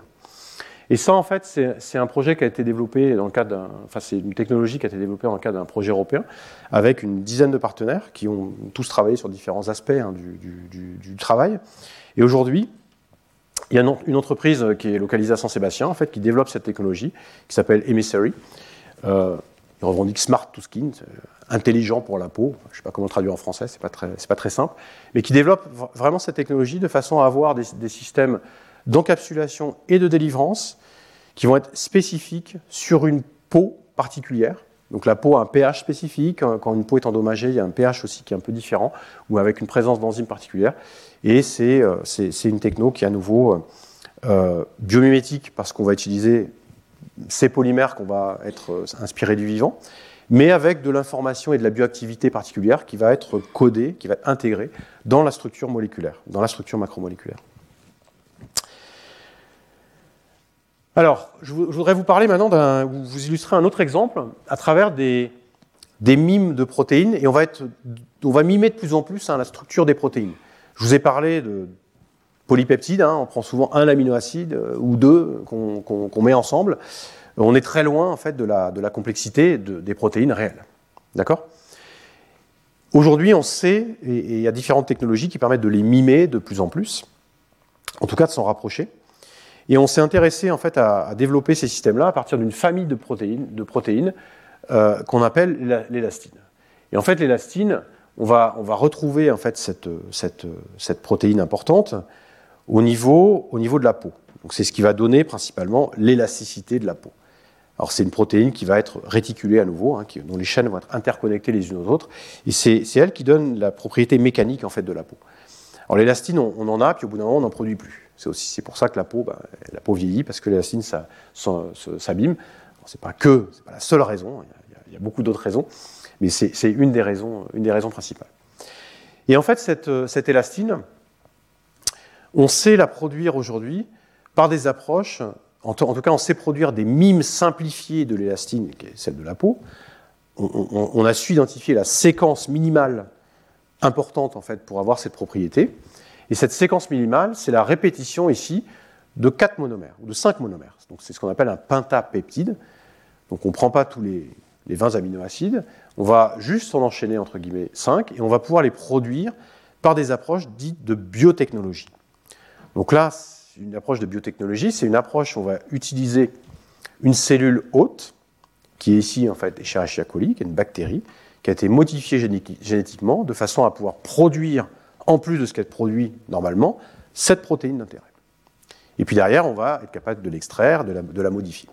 Et ça, en fait, c'est, c'est un projet qui a été développé dans le cadre d'un, enfin, c'est une technologie qui a été développée dans le cadre d'un projet européen avec une dizaine de partenaires qui ont tous travaillé sur différents aspects hein, du, du, du, du travail. Et aujourd'hui, il y a une entreprise qui est localisée à Saint-Sébastien, en fait, qui développe cette technologie, qui s'appelle Emissary. Euh, ils revendiquent Smart to Skin, intelligent pour la peau. Je ne sais pas comment traduire en français, c'est pas très, c'est pas très simple, mais qui développe vraiment cette technologie de façon à avoir des, des systèmes d'encapsulation et de délivrance qui vont être spécifiques sur une peau particulière. Donc la peau a un pH spécifique, quand une peau est endommagée, il y a un pH aussi qui est un peu différent, ou avec une présence d'enzymes particulières. Et c'est, c'est, c'est une techno qui est à nouveau euh, biomimétique, parce qu'on va utiliser ces polymères qu'on va être inspirés du vivant, mais avec de l'information et de la bioactivité particulière qui va être codée, qui va être intégrée dans la structure moléculaire, dans la structure macromoléculaire. Alors, je voudrais vous parler maintenant, d'un, vous illustrer un autre exemple à travers des, des mimes de protéines, et on va, être, on va mimer de plus en plus hein, la structure des protéines. Je vous ai parlé de polypeptides, hein, on prend souvent un aminoacide euh, ou deux qu'on, qu'on, qu'on met ensemble. On est très loin en fait, de, la, de la complexité de, des protéines réelles. D'accord ? Aujourd'hui, on sait, et il y a différentes technologies qui permettent de les mimer de plus en plus, en tout cas de s'en rapprocher. Et on s'est intéressé en fait à, à développer ces systèmes-là à partir d'une famille de protéines, de protéines euh, qu'on appelle l'élastine. Et en fait, l'élastine, on va, on va retrouver en fait cette, cette, cette protéine importante au niveau, au niveau de la peau. Donc c'est ce qui va donner principalement l'élasticité de la peau. Alors c'est une protéine qui va être réticulée à nouveau, hein, qui, dont les chaînes vont être interconnectées les unes aux autres, et c'est, c'est elle qui donne la propriété mécanique en fait de la peau. Alors l'élastine, on, on en a, puis au bout d'un moment, on n'en produit plus. C'est aussi c'est pour ça que la peau, bah, la peau vieillit, parce que l'élastine ça, ça, ça, s'abîme. Alors, c'est pas que, c'est pas la seule raison. Il y a, il y a beaucoup d'autres raisons, mais c'est, c'est une des raisons, une des raisons principales. Et en fait, cette, cette élastine, on sait la produire aujourd'hui par des approches. En tout cas, on sait produire des mimes simplifiées de l'élastine, qui est celle de la peau. On, on, on a su identifier la séquence minimale importante en fait, pour avoir cette propriété. Et cette séquence minimale, c'est la répétition ici de quatre monomères, ou de cinq monomères. Donc, c'est ce qu'on appelle un pentapeptide. Donc on ne prend pas tous les, les vingt aminoacides, on va juste en enchaîner entre guillemets cinq, et on va pouvoir les produire par des approches dites de biotechnologie. Donc là, une approche de biotechnologie, c'est une approche où on va utiliser une cellule hôte, qui est ici en fait Escherichia coli, qui est une bactérie, qui a été modifiée génétiquement de façon à pouvoir produire, en plus de ce qu'elle produit normalement, cette protéine d'intérêt. Et puis derrière, on va être capable de l'extraire, de la, de la modifier.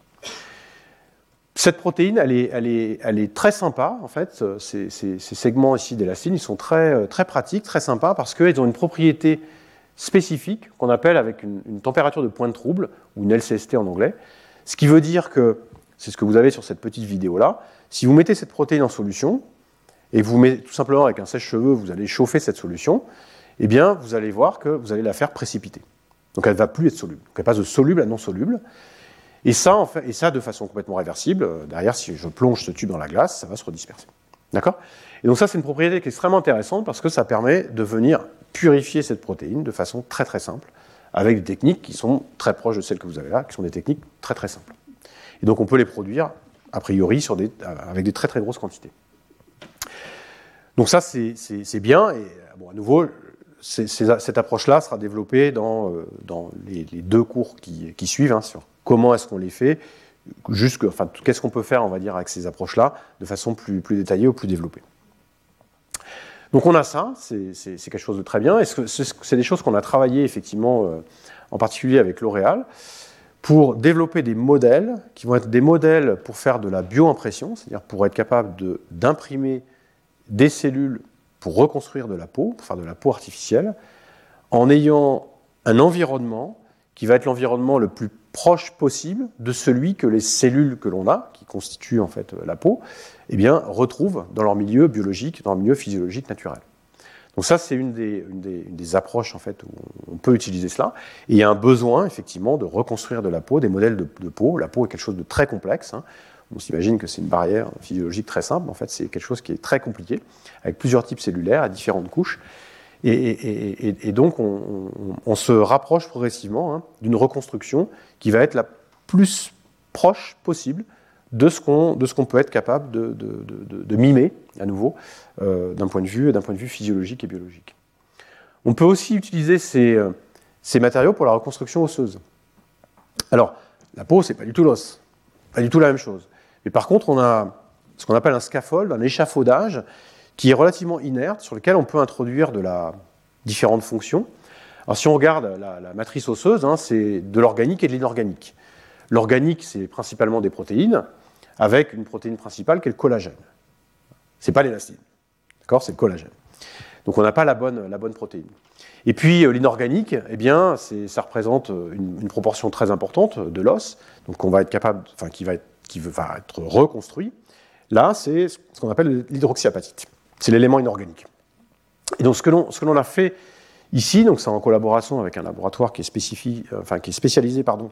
Cette protéine, elle est, elle est, elle est très sympa, en fait. Ces, ces, ces segments ici d'élastine, ils sont très, très pratiques, très sympas, parce qu'ils ont une propriété spécifique qu'on appelle avec une, une température de point de trouble, ou une L C S T en anglais, ce qui veut dire que, c'est ce que vous avez sur cette petite vidéo-là, si vous mettez cette protéine en solution, et que vous mettez tout simplement avec un sèche-cheveux, vous allez chauffer cette solution, eh bien, vous allez voir que vous allez la faire précipiter. Donc elle ne va plus être soluble. Donc elle passe de soluble à non soluble. Et ça, en fait, et ça de façon complètement réversible. Derrière, si je plonge ce tube dans la glace, ça va se redisperser. D'accord ? Et donc ça, c'est une propriété qui est extrêmement intéressante parce que ça permet de venir purifier cette protéine de façon très très simple, avec des techniques qui sont très proches de celles que vous avez là, qui sont des techniques très très simples. Et donc on peut les produire, a priori, sur des, avec des très très grosses quantités. Donc ça, c'est, c'est, c'est bien, et bon, à nouveau, c'est, c'est, cette approche-là sera développée dans, euh, dans les, les deux cours qui, qui suivent, hein, sur comment est-ce qu'on les fait, jusque, enfin, qu'est-ce qu'on peut faire, on va dire, avec ces approches-là, de façon plus, plus détaillée ou plus développée. Donc on a ça, c'est, c'est, c'est quelque chose de très bien, et c'est, c'est des choses qu'on a travaillé effectivement, euh, en particulier avec L'Oréal, pour développer des modèles, qui vont être des modèles pour faire de la bioimpression, c'est-à-dire pour être capable de, d'imprimer des cellules pour reconstruire de la peau, pour faire de la peau artificielle, en ayant un environnement qui va être l'environnement le plus proche possible de celui que les cellules que l'on a, qui constituent en fait la peau, eh bien, retrouvent dans leur milieu biologique, dans leur milieu physiologique naturel. Donc ça, c'est une des, une des, une des approches en fait, où on peut utiliser cela. Et il y a un besoin, effectivement, de reconstruire de la peau, des modèles de, de peau. La peau est quelque chose de très complexe, hein. On s'imagine que c'est une barrière physiologique très simple. En fait, c'est quelque chose qui est très compliqué, avec plusieurs types cellulaires à différentes couches. Et, et, et, et donc, on, on, on se rapproche progressivement, hein, d'une reconstruction qui va être la plus proche possible de ce qu'on, de ce qu'on peut être capable de, de, de, de mimer, à nouveau, euh, d'un point de vue, d'un point de vue physiologique et biologique. On peut aussi utiliser ces, ces matériaux pour la reconstruction osseuse. Alors, la peau, c'est pas du tout l'os, pas du tout la même chose. Mais par contre, on a ce qu'on appelle un scaffold, un échafaudage, qui est relativement inerte, sur lequel on peut introduire de la différentes fonctions. Alors si on regarde la, la matrice osseuse, hein, c'est de l'organique et de l'inorganique. L'organique, c'est principalement des protéines, avec une protéine principale qui est le collagène. C'est pas l'élastine, d'accord ? C'est le collagène. Donc on n'a pas la bonne, la bonne protéine. Et puis euh, l'inorganique, eh bien, c'est, ça représente une, une proportion très importante de l'os, donc on va être capable, enfin qui va être, qui va être reconstruit. Là, c'est ce qu'on appelle l'hydroxyapatite. C'est l'élément inorganique. Et donc ce que l'on, ce que l'on a fait ici, donc c'est en collaboration avec un laboratoire qui est, spécifi, enfin, qui est spécialisé, pardon,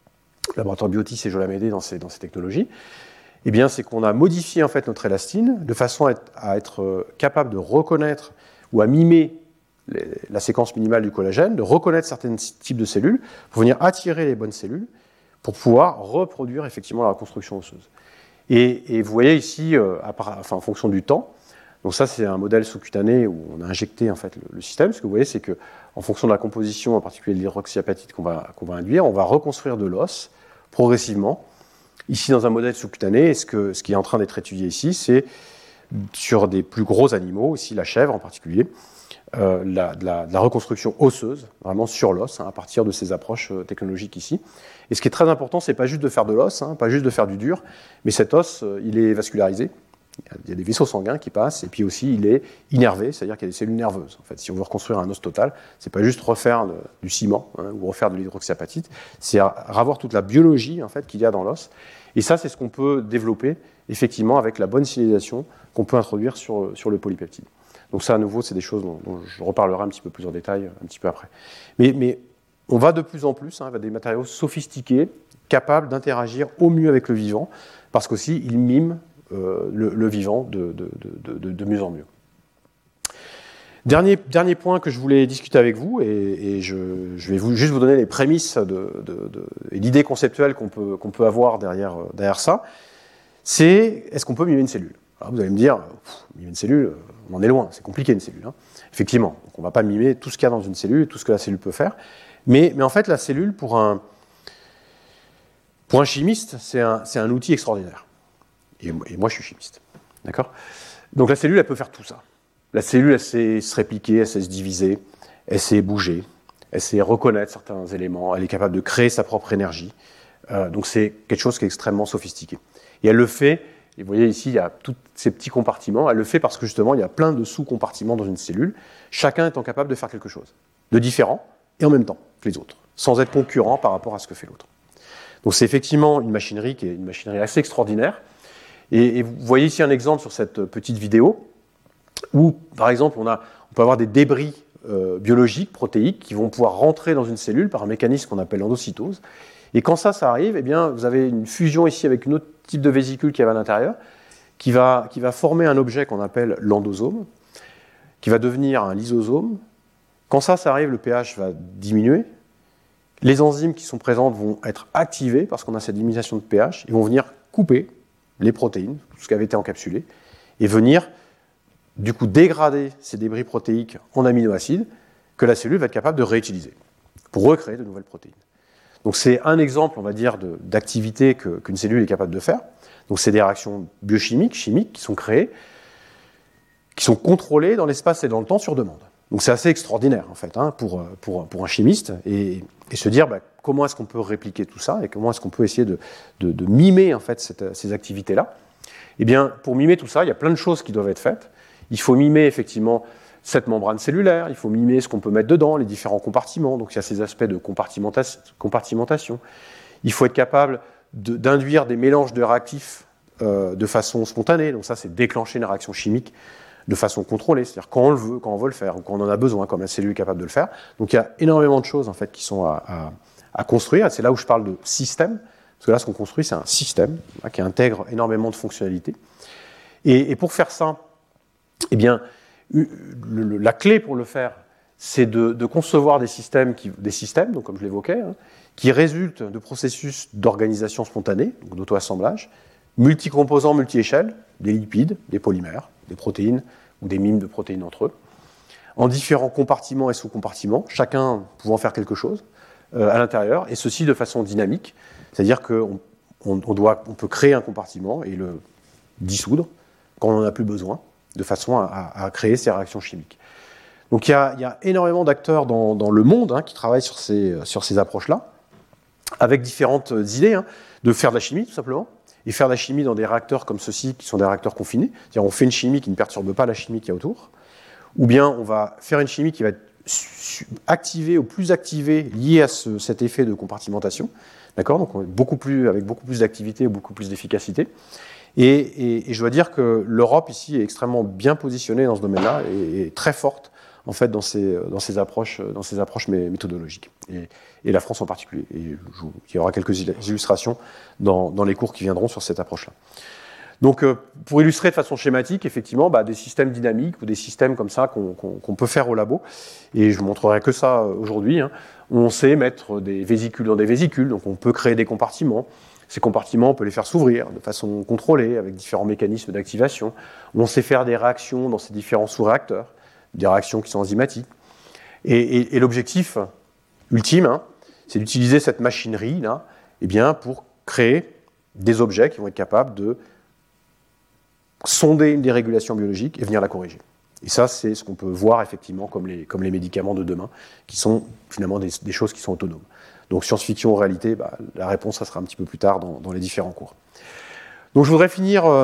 le laboratoire Biotis et Jola-Médée dans ces, dans ces technologies, eh bien, c'est qu'on a modifié en fait notre élastine de façon à être, à être capable de reconnaître ou à mimer les, la séquence minimale du collagène, de reconnaître certains types de cellules pour venir attirer les bonnes cellules pour pouvoir reproduire effectivement la reconstruction osseuse. Et, et vous voyez ici, euh, à, enfin, en fonction du temps, Donc ça, c'est un modèle sous-cutané où on a injecté en fait, le, le système. Ce que vous voyez, c'est qu'en fonction de la composition, en particulier de l'hydroxyapatite qu'on va, qu'on va induire, on va reconstruire de l'os progressivement. Ici, dans un modèle sous-cutané, ce, que, ce qui est en train d'être étudié ici, c'est sur des plus gros animaux, ici la chèvre en particulier, euh, la, de, la, de la reconstruction osseuse, vraiment sur l'os, hein, à partir de ces approches euh, technologiques ici. Et ce qui est très important, c'est pas juste de faire de l'os, hein, pas juste de faire du dur, mais cet os, euh, il est vascularisé. Il y a des vaisseaux sanguins qui passent, et puis aussi il est innervé, c'est-à-dire qu'il y a des cellules nerveuses. En fait, si on veut reconstruire un os total, c'est pas juste refaire le, du ciment hein, ou refaire de l'hydroxyapatite, c'est revoir toute la biologie en fait qu'il y a dans l'os. Et ça, c'est ce qu'on peut développer effectivement avec la bonne signalisation qu'on peut introduire sur, sur le polypeptide. Donc ça, à nouveau, c'est des choses dont, dont je reparlerai un petit peu plus en détail un petit peu après. Mais, mais on va de plus en plus hein, vers des matériaux sophistiqués, capables d'interagir au mieux avec le vivant, parce qu'aussi ils miment Euh, le, le vivant de, de, de, de, de mieux en mieux. Dernier, dernier point que je voulais discuter avec vous, et, et je, je vais vous, juste vous donner les prémices de, de, de, et l'idée conceptuelle qu'on peut, qu'on peut avoir derrière, derrière ça, c'est est-ce qu'on peut mimer une cellule? Alors vous allez me dire, pff, mimer une cellule, on en est loin, c'est compliqué une cellule. Hein. Effectivement, donc on ne va pas mimer tout ce qu'il y a dans une cellule, tout ce que la cellule peut faire, mais, mais en fait la cellule, pour un, pour un chimiste, c'est un, c'est un outil extraordinaire. Et moi, je suis chimiste. D'accord ? Donc la cellule, elle peut faire tout ça. La cellule, elle sait se répliquer, elle sait se diviser, elle sait bouger, elle sait reconnaître certains éléments, elle est capable de créer sa propre énergie. Euh, donc c'est quelque chose qui est extrêmement sophistiqué. Et elle le fait, et vous voyez ici, il y a tous ces petits compartiments, elle le fait parce que justement, il y a plein de sous-compartiments dans une cellule, chacun étant capable de faire quelque chose de différent et en même temps que les autres, sans être concurrent par rapport à ce que fait l'autre. Donc c'est effectivement une machinerie qui est une machinerie assez extraordinaire. Et, et vous voyez ici un exemple sur cette petite vidéo où, par exemple, on, a, on peut avoir des débris euh, biologiques, protéiques, qui vont pouvoir rentrer dans une cellule par un mécanisme qu'on appelle l'endocytose. Et quand ça, ça arrive, eh bien, vous avez une fusion ici avec une autre type de vésicule qui est à l'intérieur, qui va, qui va former un objet qu'on appelle l'endosome, qui va devenir un lysosome. Quand ça, ça arrive, le pH va diminuer. Les enzymes qui sont présentes vont être activées parce qu'on a cette diminution de pH. Ils vont venir couper les protéines, tout ce qui avait été encapsulé, et venir, du coup, dégrader ces débris protéiques en aminoacides que la cellule va être capable de réutiliser pour recréer de nouvelles protéines. Donc c'est un exemple, on va dire, de, d'activité que, qu'une cellule est capable de faire. Donc c'est des réactions biochimiques, chimiques, qui sont créées, qui sont contrôlées dans l'espace et dans le temps sur demande. Donc c'est assez extraordinaire, en fait, hein, pour, pour, pour un chimiste, et, et se dire bah, comment est-ce qu'on peut répliquer tout ça, et comment est-ce qu'on peut essayer de, de, de mimer, en fait, cette, ces activités-là. Eh bien, pour mimer tout ça, il y a plein de choses qui doivent être faites. Il faut mimer, effectivement, cette membrane cellulaire, il faut mimer ce qu'on peut mettre dedans, les différents compartiments, donc il y a ces aspects de compartimentation. Il faut être capable de, d'induire des mélanges de réactifs euh, de façon spontanée, donc ça, c'est déclencher une réaction chimique de façon contrôlée, c'est-à-dire quand on le veut, quand on veut le faire, ou quand on en a besoin, comme la cellule est capable de le faire. Donc il y a énormément de choses en fait, qui sont à, à, à construire, et c'est là où je parle de système, parce que là ce qu'on construit c'est un système hein, qui intègre énormément de fonctionnalités. Et, et pour faire ça, eh bien, le, le, la clé pour le faire, c'est de, de concevoir des systèmes, qui, des systèmes donc comme je l'évoquais, hein, qui résultent de processus d'organisation spontanée, donc d'auto-assemblage, multicomposants, multi-échelles, des lipides, des polymères, des protéines ou des mimes de protéines entre eux, en différents compartiments et sous-compartiments, chacun pouvant faire quelque chose euh, à l'intérieur, et ceci de façon dynamique, c'est-à-dire qu'on on, on doit, on peut créer un compartiment et le dissoudre quand on n'en a plus besoin, de façon à, à créer ces réactions chimiques. Donc il y a, il y a énormément d'acteurs dans, dans le monde hein, qui travaillent sur ces, sur ces approches-là, avec différentes idées, hein, de faire de la chimie tout simplement, et faire de la chimie dans des réacteurs comme ceux-ci, qui sont des réacteurs confinés, c'est-à-dire on fait une chimie qui ne perturbe pas la chimie qu'il y a autour, ou bien on va faire une chimie qui va être activée ou plus activée, liée à ce, cet effet de compartimentation, d'accord, donc on est beaucoup plus, avec beaucoup plus d'activité, beaucoup plus d'efficacité. Et, et, et je dois dire que l'Europe ici est extrêmement bien positionnée dans ce domaine-là, et, et très forte en fait dans ces, dans ces approches, dans ces approches méthodologiques, et, et la France en particulier. Et je, il y aura quelques illustrations dans, dans les cours qui viendront sur cette approche-là. Donc, euh, pour illustrer de façon schématique, effectivement, bah, des systèmes dynamiques ou des systèmes comme ça qu'on, qu'on, qu'on peut faire au labo, et je ne montrerai que ça aujourd'hui, hein, où on sait mettre des vésicules dans des vésicules, donc on peut créer des compartiments, Ces compartiments, on peut les faire s'ouvrir de façon contrôlée, avec différents mécanismes d'activation. On sait faire des réactions dans ces différents sous-réacteurs, des réactions qui sont enzymatiques. Et, et, et l'objectif ultime, hein, c'est d'utiliser cette machinerie-là eh bien, pour créer des objets qui vont être capables de sonder une dérégulation biologique et venir la corriger. Et ça, c'est ce qu'on peut voir effectivement comme les, comme les médicaments de demain, qui sont finalement des, des choses qui sont autonomes. Donc science-fiction, en réalité, bah, la réponse, ça sera un petit peu plus tard dans, dans les différents cours. Donc je voudrais finir, euh,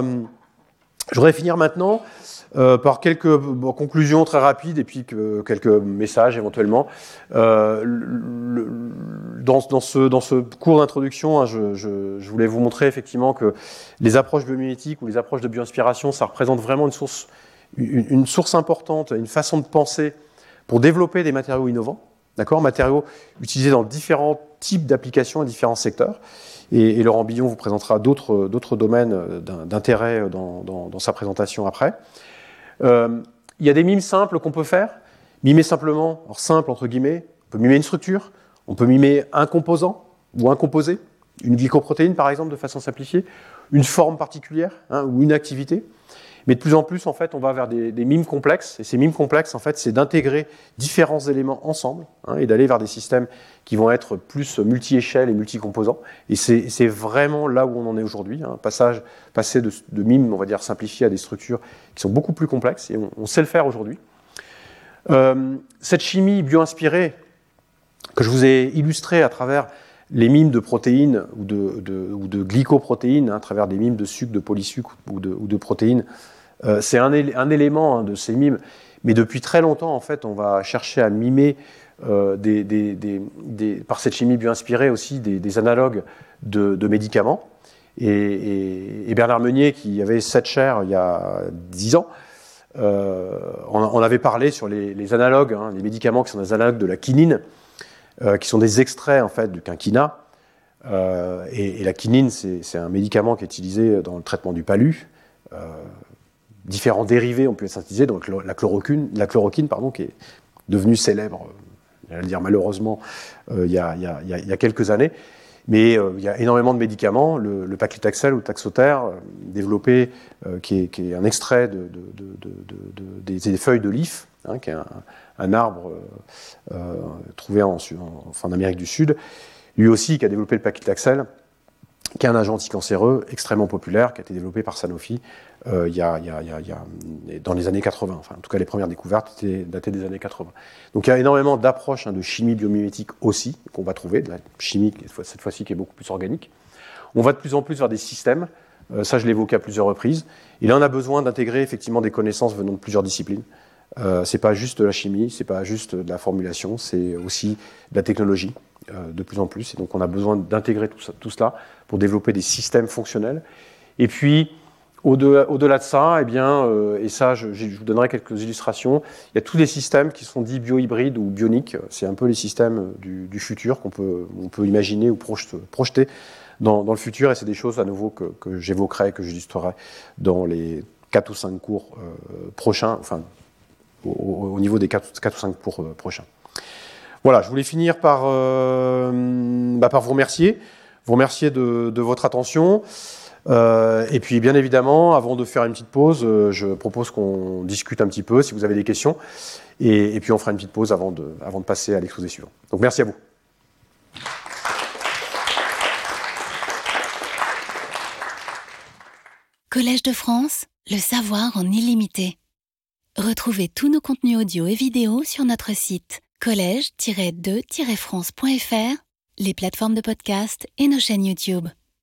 je voudrais finir maintenant euh, par quelques bon, conclusions très rapides et puis que, quelques messages éventuellement. Euh, le, dans, dans, ce, dans ce cours d'introduction, hein, je, je, je voulais vous montrer effectivement que les approches biomimétiques ou les approches de bioinspiration, ça représente vraiment une source, une, une source importante, une façon de penser pour développer des matériaux innovants. D'accord, matériaux utilisés dans différents types d'applications et différents secteurs. Et, et Laurent Billon vous présentera d'autres, d'autres domaines d'intérêt dans, dans, dans sa présentation après. Euh, il y a des mimes simples qu'on peut faire. Mimer simplement, alors simple entre guillemets, on peut mimer une structure, on peut mimer un composant ou un composé, une glycoprotéine par exemple de façon simplifiée, une forme particulière hein, ou une activité. Mais de plus en plus, en fait, on va vers des, des mimes complexes. Et ces mimes complexes, en fait, c'est d'intégrer différents éléments ensemble hein, et d'aller vers des systèmes qui vont être plus multi-échelles et multi-composants. Et c'est, c'est vraiment là où on en est aujourd'hui. Un hein, passage, passer de, de mimes, on va dire, simplifiés à des structures qui sont beaucoup plus complexes. Et on, on sait le faire aujourd'hui. Euh, cette chimie bio-inspirée que je vous ai illustrée à travers les mimes de protéines ou de, de, ou de glycoprotéines, hein, à travers des mimes de sucre, de polysucre ou de, ou de protéines, Euh, c'est un, él- un élément hein, de ces mimes, mais depuis très longtemps, en fait, on va chercher à mimer euh, des, des, des, des, par cette chimie bio-inspirée aussi des, des analogues de, de médicaments. Et, et, et Bernard Meunier, qui avait cette chaire il y a dix ans, euh, on, on avait parlé sur les, les analogues, hein, les médicaments qui sont des analogues de la quinine, euh, qui sont des extraits en fait du quinquina. Euh, et, et la quinine, c'est, c'est un médicament qui est utilisé dans le traitement du palu. Euh, Différents dérivés ont pu être synthétisés, donc la chloroquine, la chloroquine pardon, qui est devenue célèbre, j'allais le dire malheureusement, euh, il, y a, il, y a, il y a quelques années. Mais euh, il y a énormément de médicaments, le, le paclitaxel ou le taxotere, euh, développé, euh, qui, est, qui est un extrait de, de, de, de, de, de, des, des feuilles de l'if, hein, qui est un, un arbre euh, euh, trouvé en, en, en Amérique du Sud. Lui aussi, qui a développé le paclitaxel, qui est un agent anticancéreux extrêmement populaire, qui a été développé par Sanofi euh, il y a, il y a, il y a, il y a, dans les années quatre-vingts. Enfin, en tout cas, les premières découvertes étaient datées des années quatre-vingts. Donc il y a énormément d'approches hein, de chimie biomimétique aussi, qu'on va trouver, de la chimie, cette fois-ci, qui est beaucoup plus organique. On va de plus en plus vers des systèmes, euh, ça je l'ai évoqué à plusieurs reprises, et là on a besoin d'intégrer effectivement des connaissances venant de plusieurs disciplines. Euh, c'est pas juste de la chimie, c'est pas juste de la formulation, c'est aussi de la technologie. Euh, de plus en plus, et donc on a besoin d'intégrer tout, ça, tout cela pour développer des systèmes fonctionnels. Et puis, au-delà, au-delà de ça, eh bien, euh, et ça, je, je vous donnerai quelques illustrations, il y a tous les systèmes qui sont dits bio-hybrides ou bioniques, c'est un peu les systèmes du, du futur qu'on peut, on peut imaginer ou projeter, projeter dans, dans le futur, et c'est des choses à nouveau que, que j'évoquerai, que j'illustrerai dans les quatre ou cinq cours euh, prochains, enfin, au, au niveau des quatre ou cinq cours euh, prochains. Voilà, je voulais finir par, euh, bah, par vous remercier, vous remercier de, de votre attention. Euh, et puis, bien évidemment, avant de faire une petite pause, euh, je propose qu'on discute un petit peu, si vous avez des questions. Et, et puis, on fera une petite pause avant de, avant de passer à l'exposé suivant. Donc, merci à vous. Collège de France, le savoir en illimité. Retrouvez tous nos contenus audio et vidéo sur notre site collège tiret deux tiret france point f r, les plateformes de podcast et nos chaînes YouTube.